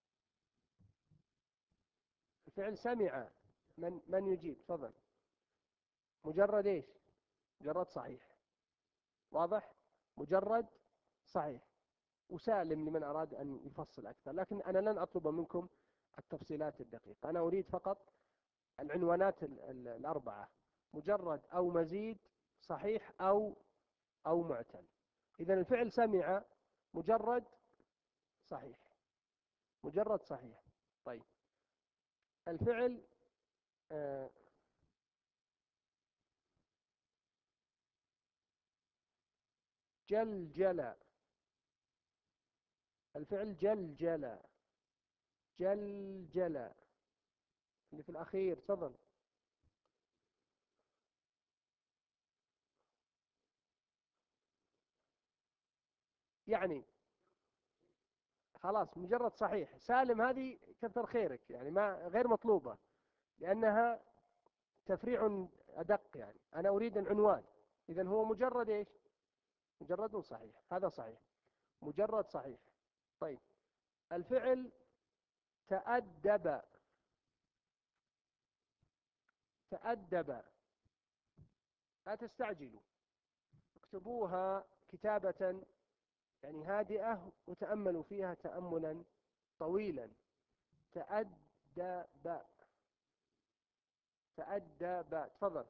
الفعل سمع، من يجيب؟ تفضل. مجرد ايش؟ مجرد صحيح. واضح؟ مجرد صحيح. وسالم لمن أراد أن يفصل أكثر، لكن أنا لن أطلب منكم التفصيلات الدقيقة، أنا أريد فقط العنوانات الأربعة: مجرد أو مزيد، صحيح أو معتل. إذا الفعل سمع مجرد صحيح، مجرد صحيح. طيب الفعل جلجل. الفعل جلجل. جلجل اللي في الأخير، تفضل. يعني خلاص مجرد صحيح. سالم هذه كثر خيرك، يعني ما غير مطلوبة، لأنها تفريع أدق، يعني أنا أريد العنوان. إذا هو مجرد إيش؟ مجرد صحيح، هذا صحيح، مجرد صحيح. طيب الفعل تأدب. تأدب، لا تستعجلوا، اكتبوها كتابة يعني هادئة وتأملوا فيها تأملا طويلا. تأدب. تأدب، تفضل.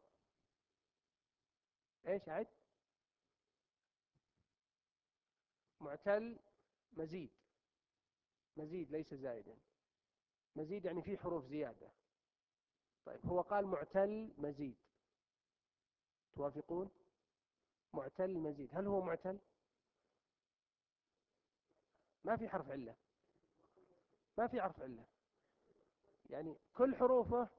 ايش عد؟ معتل، مزيد. مزيد ليس زائدا، مزيد يعني فيه حروف زيادة. طيب هو قال معتل مزيد، توافقون؟ معتل مزيد، هل هو معتل؟ ما في حرف علة، ما في حرف علة، يعني كل حروفه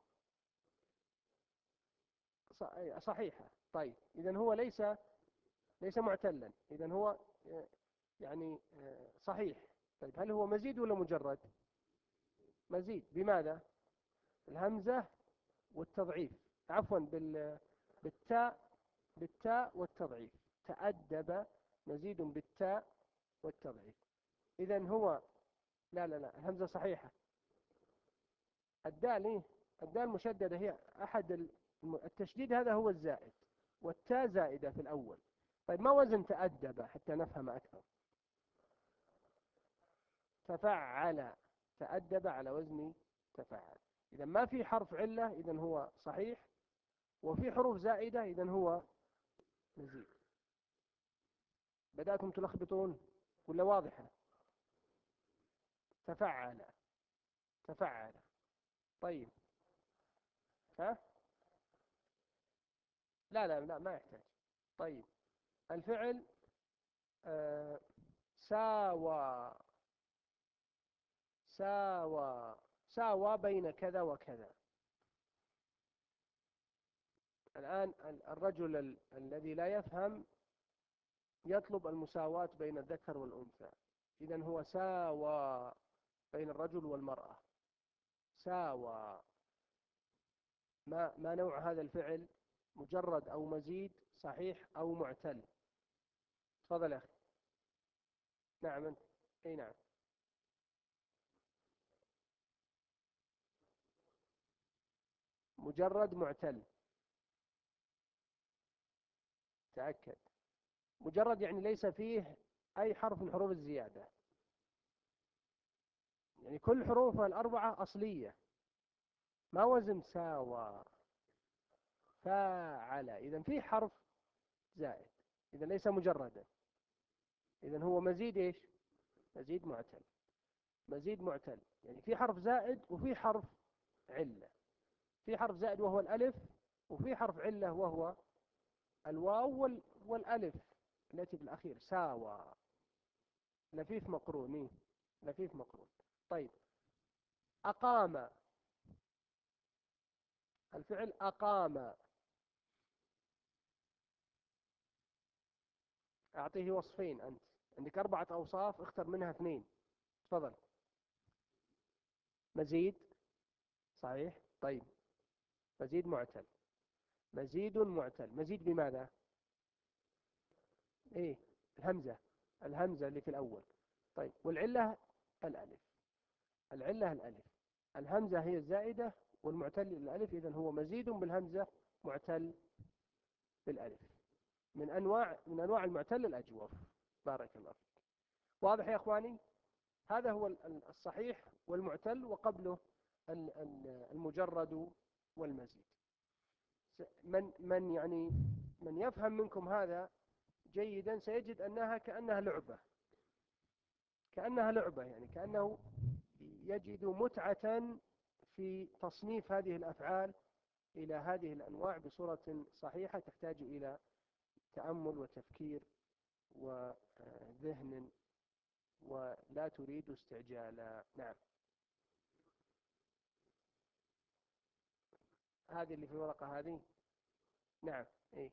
صحيحة. طيب إذا هو ليس معتلا، إذا هو يعني صحيح. طيب هل هو مزيد ولا مجرد؟ مزيد. بماذا؟ الهمزة والتضعيف، عفوا بالتاء، بالتاء والتضعيف. تأدب مزيد بالتاء والتضعيف. إذا هو لا الهمزة صحيحة. الدال إيه؟ الدال مشددة، هي أحد التشديد هذا هو الزائد، والتاء زائدة في الأول. طيب ما وزن تأدب حتى نفهم أكثر؟ تفعل. تأدب على وزن تفعل. إذا ما في حرف علة إذا هو صحيح، وفي حروف زائدة إذا هو مزيد. بدأتم تلخبطون ولا واضحة؟ تفعل. تفعل. طيب ها؟ لا ما يحتاج. طيب الفعل ساوى. ساوى. ساوى بين كذا وكذا. الآن الرجل الذي لا يفهم يطلب المساواة بين الذكر والأنثى. إذا هو ساوى بين الرجل والمرأة. ساوى. ما نوع هذا الفعل؟ مجرد أو مزيد، صحيح أو معتل؟ تفضل يا أخي. نعم أنت. أي نعم. مجرد معتل، تأكد. مجرد يعني ليس فيه أي حرف من حروف الزيادة، يعني كل حروفها الأربعة أصلية. ما وزن ساوى. فاعل، إذا فيه حرف زائد، إذا ليس مجردا. إذا هو مزيد إيش؟ مزيد معتل. مزيد معتل يعني في حرف زائد وفي حرف علة. في حرف زائد وهو الألف، وفي حرف علة وهو الواو والألف التي بالأخير. ساوى. لفيف مقرون، إيه؟ لفيف مقرون. طيب أقام. الفعل أقام. أعطيه وصفين. أنت عندك 4 أوصاف، اختر منها 2. تفضل. مزيد، صحيح. طيب مزيد معتل. مزيد معتل. مزيد بماذا؟ إيه؟ الهمزة. الهمزة اللي في الأول. طيب والعلة؟ الألف. العلة الألف. الهمزة هي الزائدة والمعتل الألف، إذن هو مزيد بالهمزة معتل بالألف. من أنواع المعتل الأجوف. بارك الله فيك. واضح يا أخواني؟ هذا هو الصحيح والمعتل، وقبله المجرد والمزيد. من يفهم منكم هذا جيدا سيجد أنها كأنها لعبة. كأنها لعبة، يعني كأنه يجد متعة في تصنيف هذه الأفعال إلى هذه الأنواع بصورة صحيحة، تحتاج إلى تأمل وتفكير وذهن، ولا تريد استعجالا. نعم. هذه اللي في الورقة هذه. نعم. إيه؟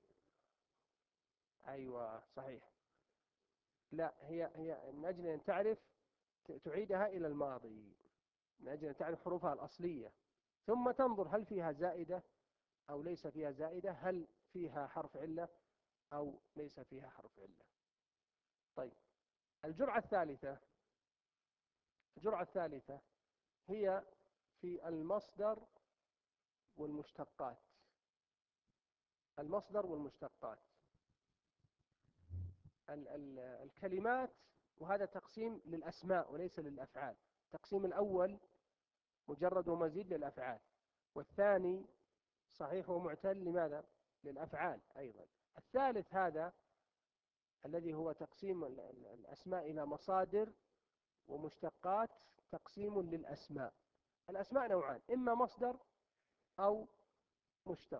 أيوة صحيح. لا، هي من أجل أن تعرف تعيدها إلى الماضي من أجل أن تعرف حروفها الأصلية، ثم تنظر هل فيها زائدة أو ليس فيها زائدة، هل فيها حرف علة أو ليس فيها حرف علة. طيب، الجرعة الثالثة هي في المصدر والمشتقات. المصدر والمشتقات الكلمات، وهذا تقسيم للأسماء وليس للأفعال. التقسيم الأول مجرد ومزيد للأفعال، والثاني صحيح ومعتل لماذا؟ للأفعال أيضا. الثالث هذا الذي هو تقسيم الأسماء إلى مصادر ومشتقات، تقسيم للأسماء. الأسماء نوعان، إما مصدر أو مشتق.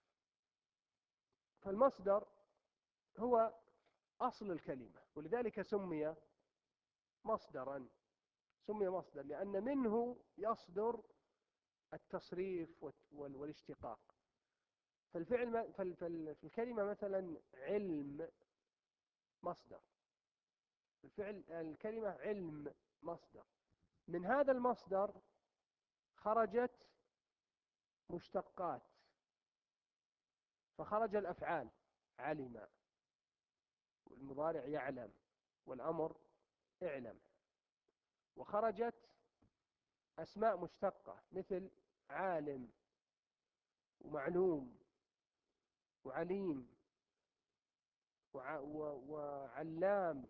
فالمصدر هو أصل الكلمة، ولذلك سمي مصدرا. سمي مصدر لأن منه يصدر التصريف والاشتقاق. فالفعل في الكلمة مثلا علم مصدر، الكلمة علم مصدر. من هذا المصدر خرجت مشتقات، فخرج الأفعال علم، والمضارع يعلم، والأمر اعلم. وخرجت أسماء مشتقة مثل عالم ومعلوم وعليم وعلام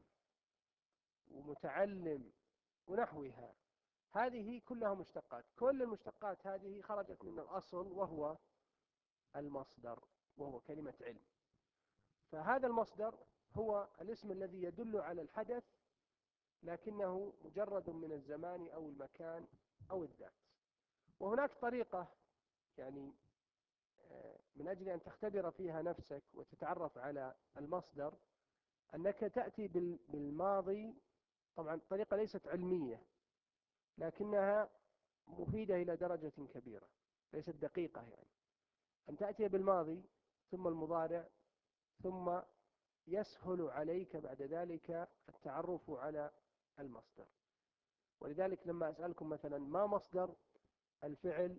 ومتعلم ونحوها. هذه كلها مشتقات. كل المشتقات هذه خرجت من الأصل وهو المصدر، وهو كلمة علم. فهذا المصدر هو الاسم الذي يدل على الحدث، لكنه مجرد من الزمان أو المكان أو الذات. وهناك طريقة يعني من أجل أن تختبر فيها نفسك وتتعرف على المصدر، أنك تأتي بالماضي. طبعا الطريقة ليست علمية، لكنها مفيدة إلى درجة كبيرة، ليست دقيقة. يعني أن تأتي بالماضي ثم المضارع، ثم يسهل عليك بعد ذلك التعرف على المصدر. ولذلك لما أسألكم مثلا ما مصدر الفعل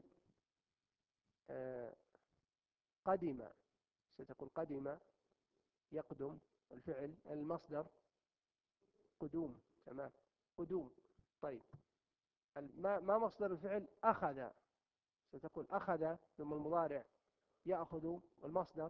قدم، ستقول قدم يقدم. الفعل المصدر قدوم، تمام، قدوم. طيب، ما مصدر الفعل أخذ، ستقول أخذ، ثم المضارع يأخذ، والمصدر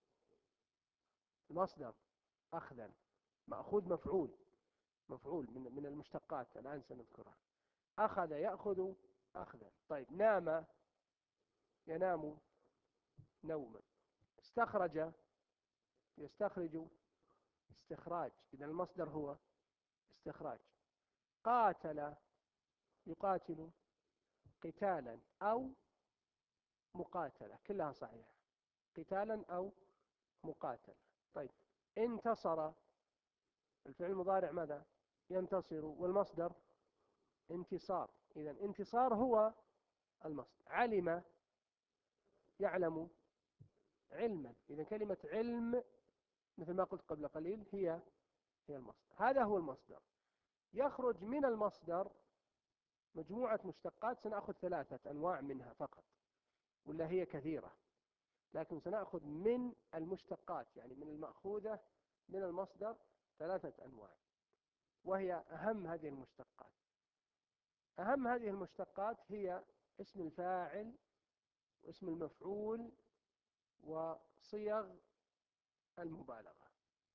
أخذا، مأخوذ مفعول من المشتقات الآن سنذكرها. أخذ يأخذ أخذا. طيب، نام ينام نوما. استخرج يستخرج استخراج، إذا المصدر هو استخراج. قاتل يقاتل قتالا أو مقاتلة، كلها صحيحة، قتالا أو مقاتلة. طيب، انتصر، الفعل المضارع ماذا؟ ينتصر، والمصدر انتصار. إذا انتصار هو المصدر. علم يعلم علما، إذا كلمة علم مثل ما قلت قبل قليل هي المصدر. هذا هو المصدر. يخرج من المصدر مجموعة مشتقات، سنأخذ 3 أنواع منها فقط، ولا هي كثيرة، لكن سنأخذ من المشتقات يعني من المأخوذة من المصدر 3 أنواع، وهي أهم هذه المشتقات. أهم هذه المشتقات هي اسم الفاعل واسم المفعول وصيغ المبالغة.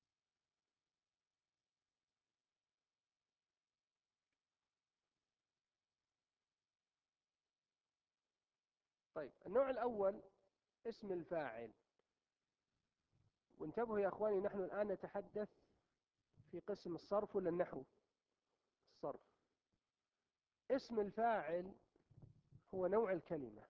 طيب، النوع الأول اسم الفاعل. وانتبهوا يا أخواني، نحن الآن نتحدث في قسم الصرف ولا النحو؟ الصرف. اسم الفاعل هو نوع الكلمة،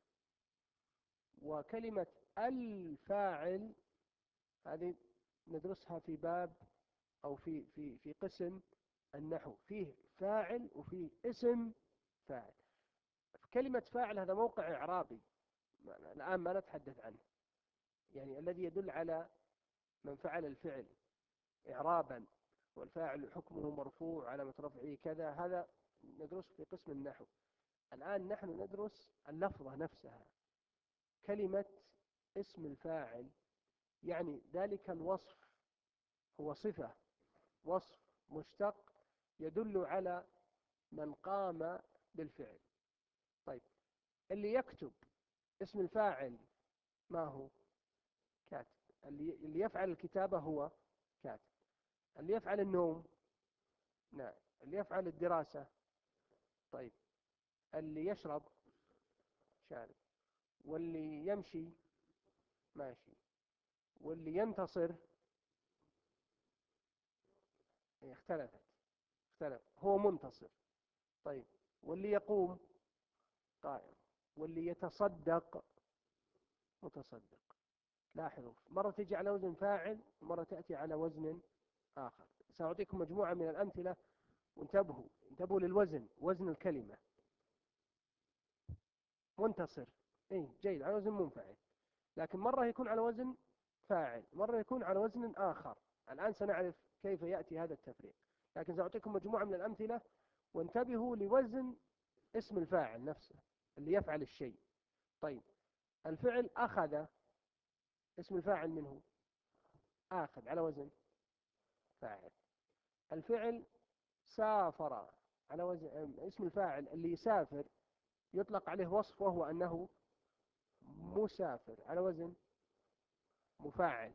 وكلمة الفاعل هذه ندرسها في باب أو في قسم النحو، فيه فاعل وفيه اسم فاعل. كلمة فاعل هذا موقع إعرابي الآن ما نتحدث عنه، يعني الذي يدل على من فعل الفعل إعرابا، والفاعل حكمه مرفوع علامة رفعه كذا، هذا ندرس في قسم النحو. الآن نحن ندرس اللفظة نفسها. كلمة اسم الفاعل يعني ذلك الوصف، هو صفة، وصف مشتق يدل على من قام بالفعل. طيب، اللي يكتب اسم الفاعل ما هو؟ كاتب. اللي يفعل الكتابة هو كاتب. اللي يفعل النوم نائم. اللي يفعل الدراسة طيب. اللي يشرب شارب. واللي يمشي ماشي. واللي ينتصر اختلف هو منتصر. طيب، واللي يقوم قائم. واللي يتصدق متصدق. لاحظوا، مرة تجي على وزن فاعل ومرة تأتي على وزن آخر. سأعطيكم مجموعة من الأمثلة وانتبهوا للوزن، وزن الكلمة. منتصر جيد، على وزن منفعل، لكن مرة يكون على وزن فاعل، مرة يكون على وزن آخر. الآن سنعرف كيف يأتي هذا التفريق، لكن سأعطيكم مجموعة من الأمثلة وانتبهوا لوزن اسم الفاعل نفسه اللي يفعل الشيء. طيب، الفعل أخذ، اسم الفاعل منه آخذ، على وزن فاعل. الفعل سافر، على وزن اسم الفاعل اللي يسافر يطلق عليه وصف وهو أنه مسافر، على وزن مفاعل.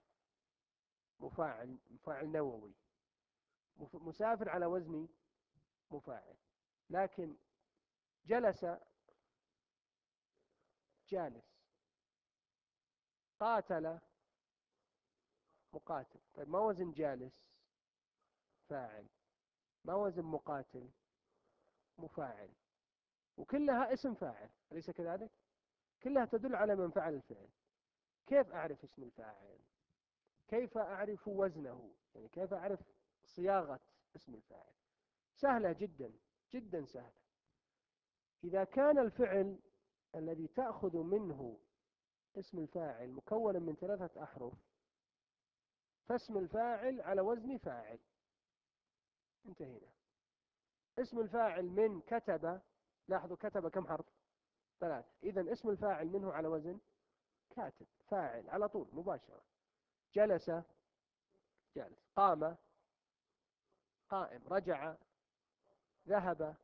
مفاعل نووي. مسافر على وزن مفاعل. لكن جلس جالس. قاتل مقاتل. طيب، ما وزن جالس؟ فاعل. ما وزن مقاتل؟ مفاعل. وكلها اسم فاعل، أليس كذلك؟ كلها تدل على من فعل الفعل. كيف أعرف اسم الفاعل؟ كيف أعرف وزنه؟ يعني كيف أعرف صياغة اسم الفاعل؟ سهلة جدا، جدا سهلة. إذا كان الفعل الذي تأخذ منه اسم الفاعل مكونا من 3 أحرف، فاسم الفاعل على وزن فاعل. انتهينا. اسم الفاعل من كتب، لاحظوا كتب كم حرف؟ 3. إذن اسم الفاعل منه على وزن كاتب، فاعل على طول مباشرة. جلس جالس. قام قائم. رجع ذهب،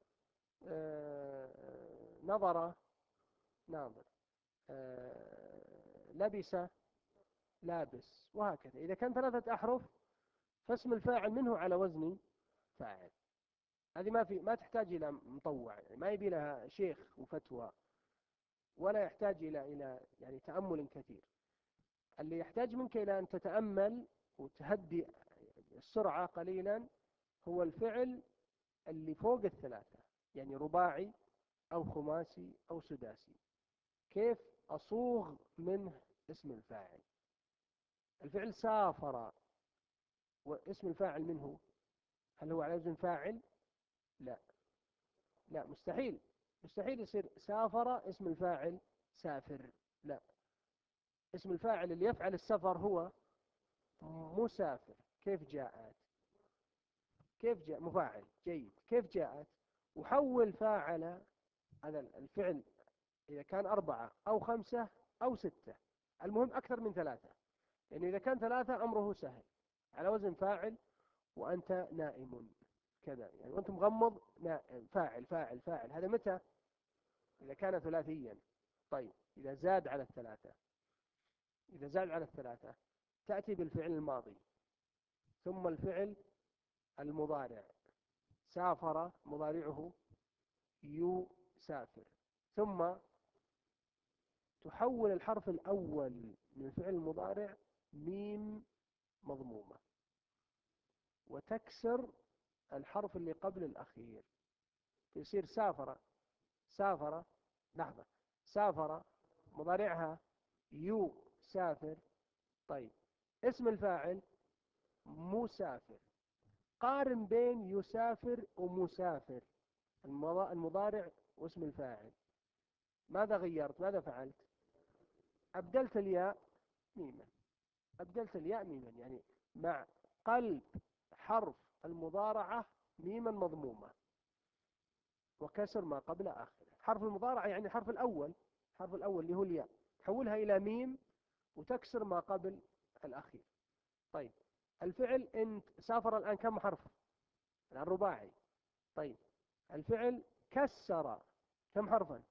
نظر ناظر، لبس لابس، وهكذا. إذا كان 3 أحرف فاسم الفاعل منه على وزن فاعل. هذه ما تحتاج إلى مطوع، يعني ما يبي لها شيخ وفتوى، ولا يحتاج إلى يعني تأمل كثير. اللي يحتاج منك إلى أن تتأمل وتهدي السرعة قليلا هو الفعل اللي فوق 3، يعني رباعي أو خماسي أو سداسي. كيف أصوغ منه اسم الفاعل؟ الفعل سافر، واسم الفاعل منه هل هو على وزن فاعل؟ لا، لا، مستحيل. مستحيل يصير سافر اسم الفاعل سافر. لا، اسم الفاعل اللي يفعل السفر هو مسافر. كيف جاءت؟ كيف جاء مفاعل؟ جيد. كيف جاءت؟ وحول فاعل هذا الفعل إذا كان 4 أو 5 أو 6، المهم أكثر من 3، لأنه إذا كان 3 أمره سهل، على وزن فاعل وأنت نائم كذا، يعني وأنت مغمض نائم. فاعل فاعل فاعل. هذا متى؟ إذا كان ثلاثيا. طيب، إذا زاد على 3، إذا زاد على 3 تأتي بالفعل الماضي ثم الفعل المضارع. سافر مضارعه يسافر، ثم تحول الحرف الأول من الفعل المضارع ميم مضمومة، وتكسر الحرف اللي قبل الأخير، يصير سافر. سافر، لحظة، سافر مضارعها يسافر. طيب، اسم الفاعل مسافر. قارن بين يسافر ومسافر، المضارع واسم الفاعل. ماذا غيرت؟ ماذا فعلت؟ أبدلت الياء ميما. أبدلت الياء ميما، يعني مع قلب حرف المضارعة ميما مضمومة. وكسر ما قبل آخره. حرف المضارع يعني الحرف الأول، الحرف الأول اللي هو الياء، حولها إلى ميم وتكسر ما قبل الأخير. طيب الفعل إن سافر الآن كم حرف؟ الآن رباعي. طيب الفعل كسر كم حرفا؟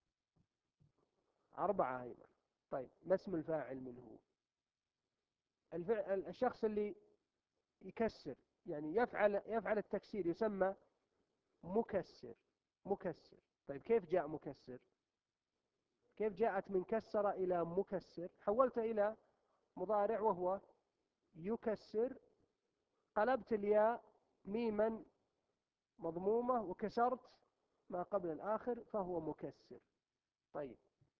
4 أيضا. طيب ما اسم الفاعل منه؟ الفعل الشخص اللي يكسر يعني يفعل التكسير يسمى مكسر. مكسر. طيب كيف جاء مكسر؟ كيف جاءت من كسر إلى مكسر؟ حولت إلى مضارع وهو يكسر، قلبت الياء ميما مضمومة وكسرت ما قبل الآخر فهو مكسر. طيب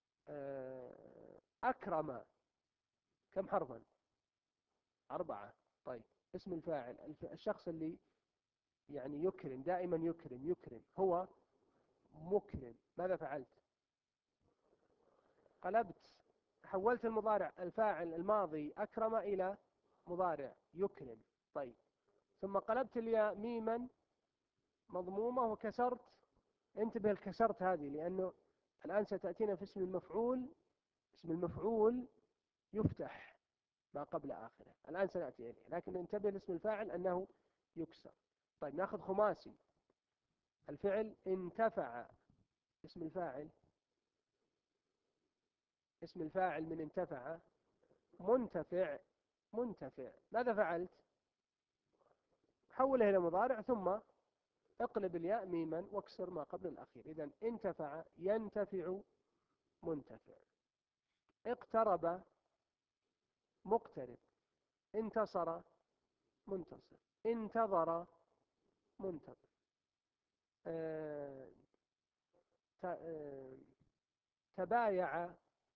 أكرم كم حرفا؟ 4. طيب اسم الفاعل الشخص اللي يعني يكرم دائما يكرم هو مكرم. ماذا فعلت؟ قلبت، حولت المضارع الفاعل الماضي أكرم إلى مضارع يكرم. طيب ثم قلبت الياء ميما مضمومة وكسرت. انتبه الكسرت هذه لأنه الآن ستأتينا في اسم المفعول. اسم المفعول يفتح ما قبل آخره، الآن سنأتي إليه، لكن انتبه لاسم الفاعل أنه يكسر. طيب نأخذ خماسي. الفعل انتفع، اسم الفاعل، اسم الفاعل من انتفع منتفع. منتفع. ماذا فعلت؟ حوله إلى مضارع ثم اقلب الياء ميما واكسر ما قبل الأخير. إذن انتفع ينتفع منتفع. اقترب مقترب. انتصر منتصر. انتظر منتظر. تبايع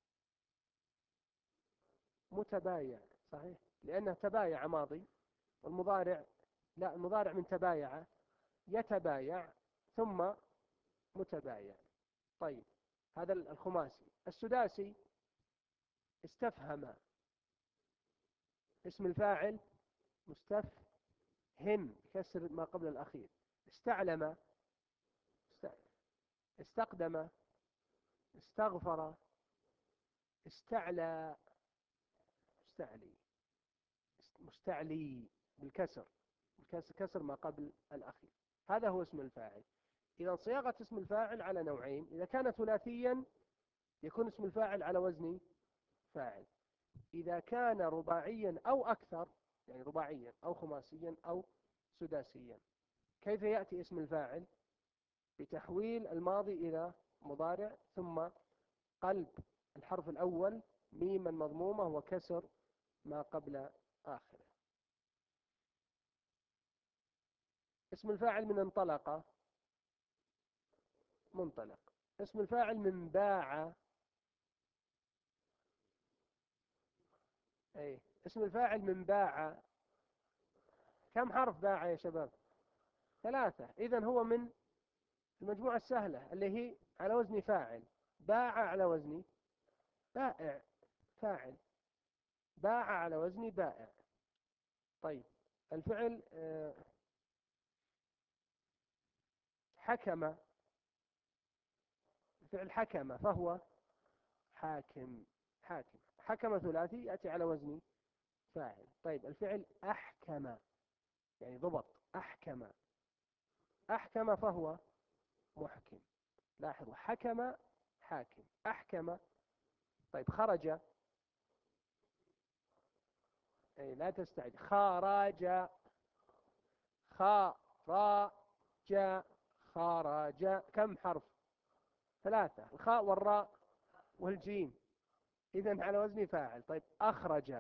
متبايع. صحيح لأنه تبايع ماضي، والمضارع لا، المضارع من تبايع يتبايع ثم متبايع. طيب هذا الخماسي. السداسي استفهم، اسم الفاعل مستفهم كسر ما قبل الأخير. استعلم استقدم استغفر استعلى مستعلي مستعلي بالكسر، كسر ما قبل الأخير. هذا هو اسم الفاعل. إذا صياغة اسم الفاعل على نوعين. إذا كان ثلاثيا يكون اسم الفاعل على وزن فاعل. إذا كان رباعيا أو أكثر، يعني رباعيا أو خماسيا أو سداسيا، كيف يأتي اسم الفاعل؟ بتحويل الماضي إلى مضارع ثم قلب الحرف الأول ميما مضمومة وكسر ما قبل آخره. اسم الفاعل من انطلق منطلق. اسم الفاعل من باع. أي اسم الفاعل من باع. كم حرف باع يا شباب؟ 3. إذن هو من المجموعة السهلة اللي هي على وزن فاعل. باع على وزن بائع فاعل. باع على وزن بائع. طيب الفعل حكم. الفعل حكم فهو حاكم. حاكم. حكم ثلاثي يأتي على وزن فاعل. طيب الفعل أحكم يعني ضبط. أحكم. أحكم فهو محكم. لاحظوا حكم حاكم أحكم. طيب خرج. أي لا تستعد. خرج خرج خرج. كم حرف؟ 3. الخاء والراء والجيم. إذن على وزن فاعل. طيب أخرج.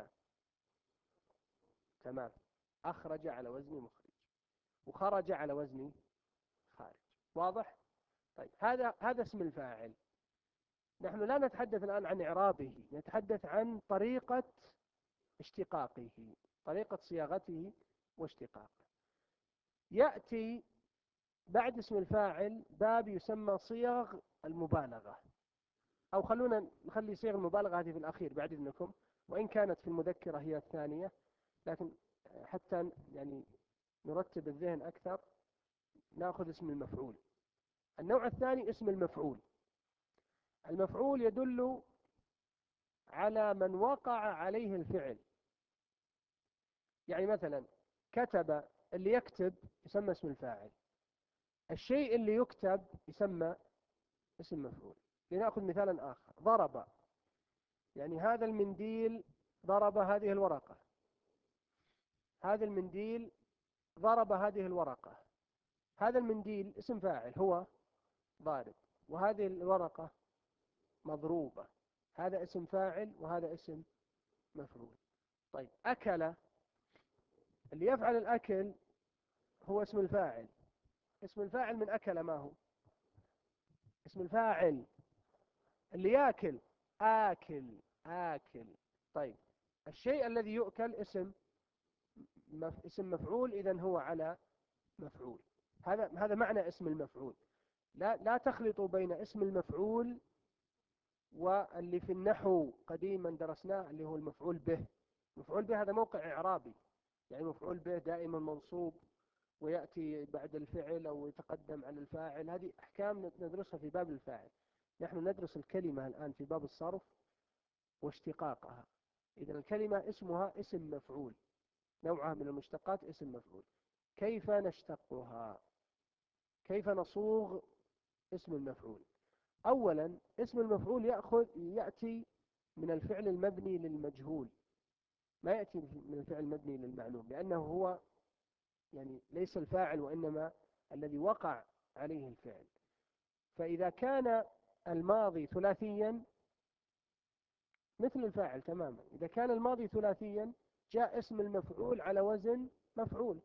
تمام. أخرج على وزن مخرج، وخرج على وزن خارج. واضح؟ طيب هذا اسم الفاعل. نحن لا نتحدث الآن عن إعرابه، نتحدث عن طريقة اشتقاقه، طريقة صياغته واشتقاقه. يأتي بعد اسم الفاعل باب يسمى صيغ المبالغة، أو خلونا نخلي صيغ المبالغة هذه في الأخير بعد إذنكم، وإن كانت في المذكرة هي الثانية، لكن حتى يعني نرتب الذهن أكثر نأخذ اسم المفعول. النوع الثاني اسم المفعول. المفعول يدل على من وقع عليه الفعل. يعني مثلا كتب، اللي يكتب يسمى اسم الفاعل، الشيء اللي يكتب يسمى اسم مفعول. لنأخذ مثالا آخر، ضرب، يعني هذا المنديل ضرب هذه الورقة، هذا المنديل ضرب هذه الورقة. هذا المنديل اسم فاعل هو ضارب، وهذه الورقة مضروبة، هذا اسم فاعل وهذا اسم مفعول. طيب أكل، اللي يفعل الأكل هو اسم الفاعل. اسم الفاعل من أكل ما هو؟ اسم الفاعل. اللي يأكل آكل، آكل. طيب الشيء الذي يؤكل اسم مفعول، إذن هو على مفعول. هذا معنى اسم المفعول. لا تخلطوا بين اسم المفعول واللي في النحو قديما درسناه اللي هو المفعول به. المفعول به هذا موقع إعرابي، يعني مفعول به دائما منصوب ويأتي بعد الفعل أو يتقدم على الفاعل. هذه أحكام ندرسها في باب الفاعل. نحن ندرس الكلمة الآن في باب الصرف واشتقاقها. إذا الكلمة اسمها اسم مفعول، نوعها من المشتقات اسم مفعول. كيف نشتقها؟ كيف نصوغ اسم المفعول؟ أولا اسم المفعول يأتي من الفعل المبني للمجهول، ما يأتي من الفعل المبني للمعلوم، لأنه هو يعني ليس الفاعل وإنما الذي وقع عليه الفعل. فإذا كان الماضي ثلاثيا مثل الفاعل تماما. إذا كان الماضي ثلاثيا جاء اسم المفعول على وزن مفعول.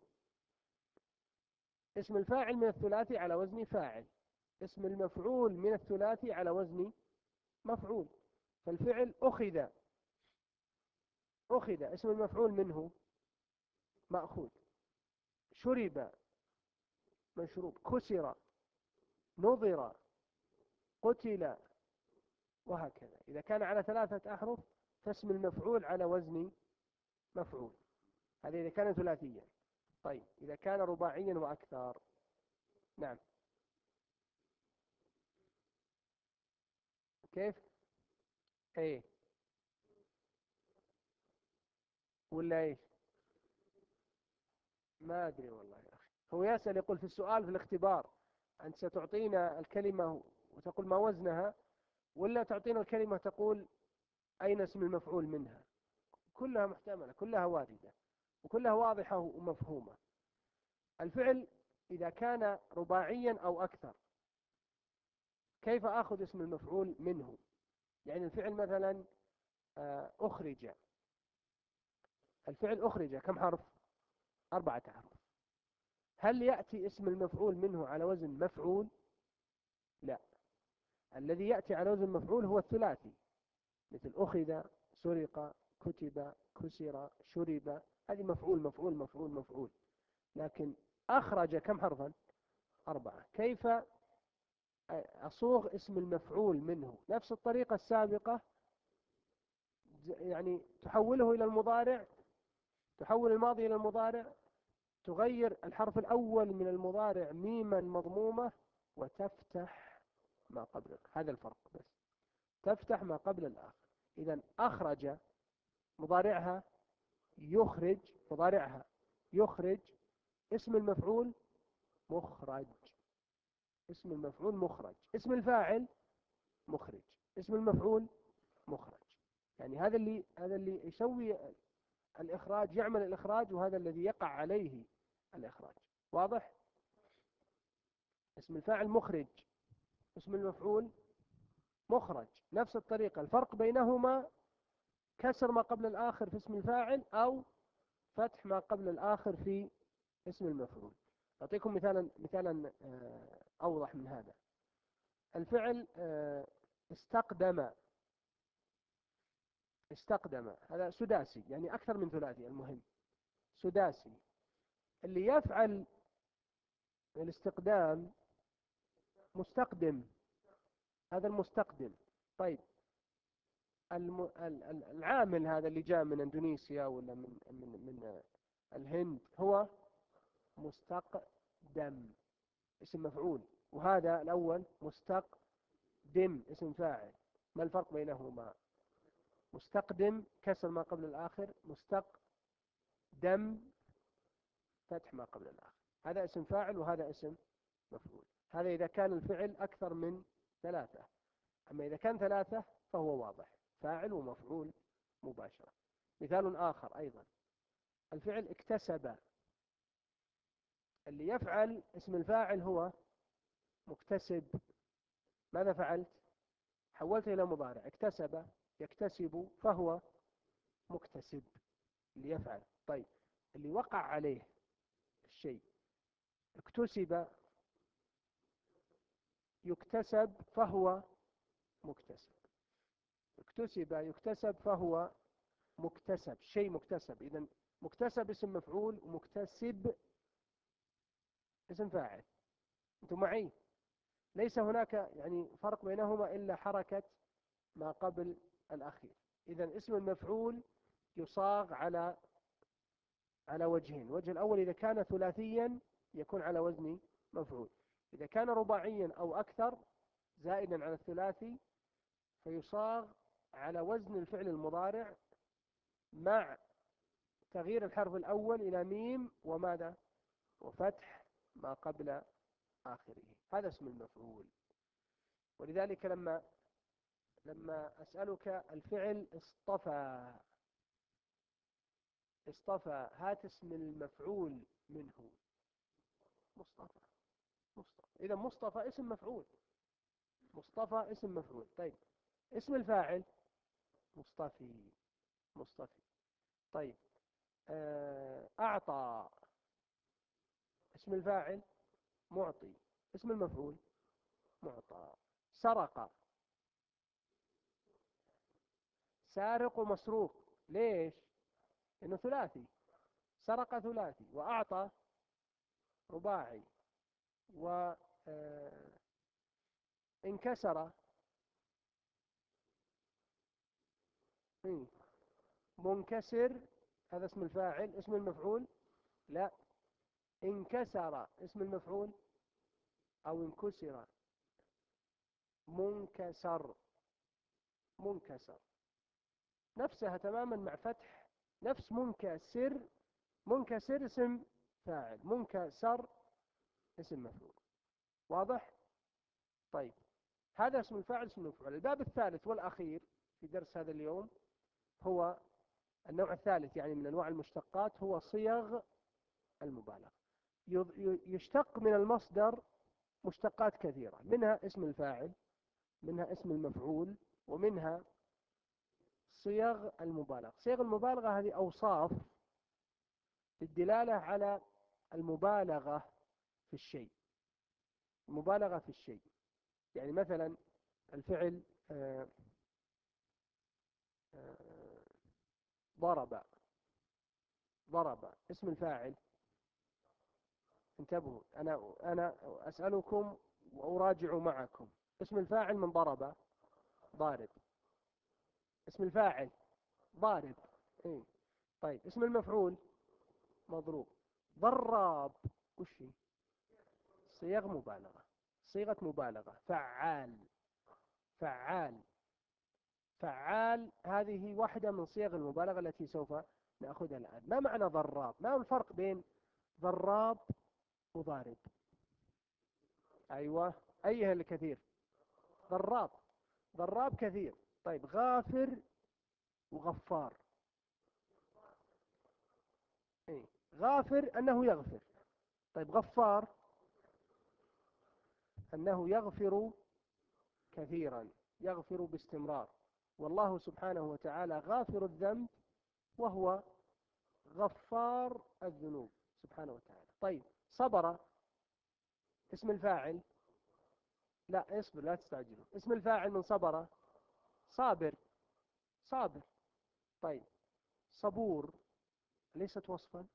اسم الفاعل من الثلاثي على وزن فاعل، اسم المفعول من الثلاثي على وزن مفعول. فالفعل أخذ اسم المفعول منه مأخوذ، شرب مشروب، كسر، نظر، قتل، وهكذا. إذا كان على ثلاثة أحرف فاسم المفعول على وزن مفعول. هذا إذا كان ثلاثيا. طيب إذا كان رباعيا وأكثر؟ نعم. كيف؟ ايه ولا ايش؟ ما ادري والله يا اخي. هو يسأل، يقول في السؤال في الاختبار انت ستعطينا الكلمة وتقول ما وزنها، ولا تعطينا الكلمة تقول اين اسم المفعول منها؟ كلها محتملة، كلها واردة، وكلها واضحة ومفهومة. الفعل إذا كان رباعيا أو أكثر كيف أخذ اسم المفعول منه؟ يعني الفعل مثلا أخرج، الفعل أخرج كم حرف؟ 4 أحرف. هل يأتي اسم المفعول منه على وزن مفعول؟ لا، الذي يأتي على وزن مفعول هو الثلاثي، مثل أخذ، سرق، كتب، كسر، شرب. هذه مفعول مفعول مفعول مفعول. لكن أخرج كم حرفا؟ 4. كيف أصوغ اسم المفعول منه؟ نفس الطريقة السابقة، يعني تحوله إلى المضارع، تحول الماضي إلى المضارع، تغير الحرف الأول من المضارع ميما مضمومة وتفتح ما قبله. هذا الفرق بس، تفتح ما قبل الآخر. إذا أخرج مضارعها يخرج، مضارعها يخرج، اسم المفعول مخرج، اسم المفعول مخرج، اسم الفاعل مخرج، اسم المفعول مخرج. يعني هذا اللي يسوي الإخراج، يعمل الإخراج، وهذا الذي يقع عليه الإخراج. واضح؟ اسم الفاعل مخرج، اسم المفعول مخرج. نفس الطريقة، الفرق بينهما كسر ما قبل الآخر في اسم الفاعل أو فتح ما قبل الآخر في اسم المفعول. أعطيكم مثالا أوضح من هذا. الفعل استقدم، استقدم هذا سداسي، يعني أكثر من ثلاثي، المهم سداسي. اللي يفعل الاستقدام مستقدم، هذا المستقدم. طيب العامل هذا اللي جاء من اندونيسيا ولا من الهند هو مستقدم، اسم مفعول. وهذا الأول مستقدم اسم فاعل. ما الفرق بينهما؟ مستقدم كسر ما قبل الآخر، مستقدم فتح ما قبل الآخر. هذا اسم فاعل وهذا اسم مفعول. هذا إذا كان الفعل أكثر من ثلاثة. أما إذا كان ثلاثة فهو واضح، فاعل ومفعول مباشرة. مثال آخر أيضا، الفعل اكتسب. اللي يفعل اسم الفاعل هو مكتسب. ماذا فعلت؟ حولت إلى مضارع. اكتسب يكتسب فهو مكتسب اللي يفعل. طيب اللي وقع عليه الشيء، اكتسب يكتسب فهو مكتسب. اكتسب يكتسب فهو مكتسب، شيء مكتسب. إذن مكتسب اسم مفعول ومكتسب اسم فاعل. أنتم معي؟ ليس هناك يعني فرق بينهما إلا حركة ما قبل الأخير. إذن اسم المفعول يصاغ على وجهين. الوجه الأول إذا كان ثلاثيا يكون على وزن مفعول، إذا كان رباعيا أو أكثر زائدا على الثلاثي فيصاغ على وزن الفعل المضارع مع تغيير الحرف الأول إلى ميم وماذا؟ وفتح ما قبل آخره. هذا اسم المفعول. ولذلك لما أسألك الفعل اصطفى هات اسم المفعول منه. مصطفى. إذا مصطفى اسم مفعول، مصطفى اسم مفعول. طيب اسم الفاعل مصطفي. طيب أعطى اسم الفاعل معطي، اسم المفعول معطى. سرق، سارق ومسروق. ليش؟ إنه ثلاثي. سرق ثلاثي، وأعطى رباعي، وانكسر منكسر. هذا اسم الفاعل. اسم المفعول لا، انكسر اسم المفعول، أو انكسر منكسر نفسها تماما مع فتح. نفس منكسر اسم فاعل، منكسر اسم مفعول. واضح؟ طيب هذا اسم الفاعل اسم المفعول. الباب الثالث والأخير في درس هذا اليوم هو النوع الثالث يعني من أنواع المشتقات، هو صيغ المبالغة. يشتق من المصدر مشتقات كثيرة، منها اسم الفاعل، منها اسم المفعول، ومنها صيغ المبالغة. صيغ المبالغة هذه أوصاف للدلالة على المبالغة في الشيء. المبالغة في الشيء يعني مثلا الفعل ضرب اسم الفاعل. انتبهوا، أنا أسألكم وأراجع معكم. اسم الفاعل من ضرب، ضارب. اسم الفاعل ضارب. إيه؟ طيب اسم المفعول مضروب. ضراب وش هي؟ صيغ مبالغة، صيغة مبالغة. فعال فعال هذه واحدة من صيغ المبالغة التي سوف نأخذها الآن. ما معنى ضراب؟ ما هو الفرق بين ضراب وضارب؟ أيوة، أيها الكثير؟ ضراب كثير. طيب غافر وغفار. إيه؟ غافر أنه يغفر. طيب غفار أنه يغفر كثيرا، يغفر باستمرار. والله سبحانه وتعالى غافر الذنب وهو غفار الذنوب سبحانه وتعالى. طيب صبر اسم الفاعل. لا اصبر، لا تستعجلوا. اسم الفاعل من صبر صابر. طيب صبور ليست وصفا؟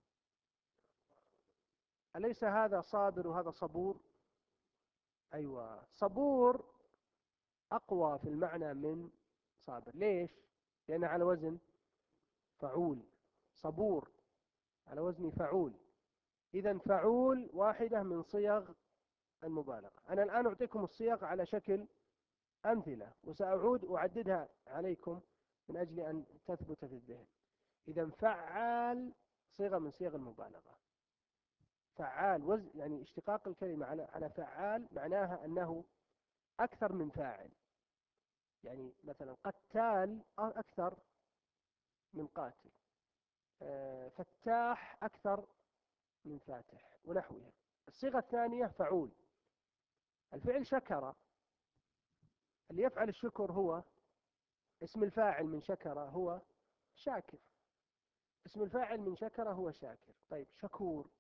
أليس هذا صابر وهذا صبور؟ أيوة، صبور أقوى في المعنى من صابر. ليش؟ لأنه على وزن فعول. صبور على وزن فعول. إذا فعول واحدة من صيغ المبالغة. أنا الآن أعطيكم الصيغ على شكل أمثلة، وسأعود أعددها عليكم من أجل أن تثبت في الذهن. إذا فعال صيغة من صيغ المبالغة. فعال يعني اشتقاق الكلمة على فعال معناها أنه أكثر من فاعل. يعني مثلا قتال أكثر من قاتل، فتاح أكثر من فاتح، ونحوها. الصيغة الثانية فعول. الفعل شكر، اللي يفعل الشكر هو اسم الفاعل من شكر هو شاكر. اسم الفاعل من شكر هو شاكر. طيب شكور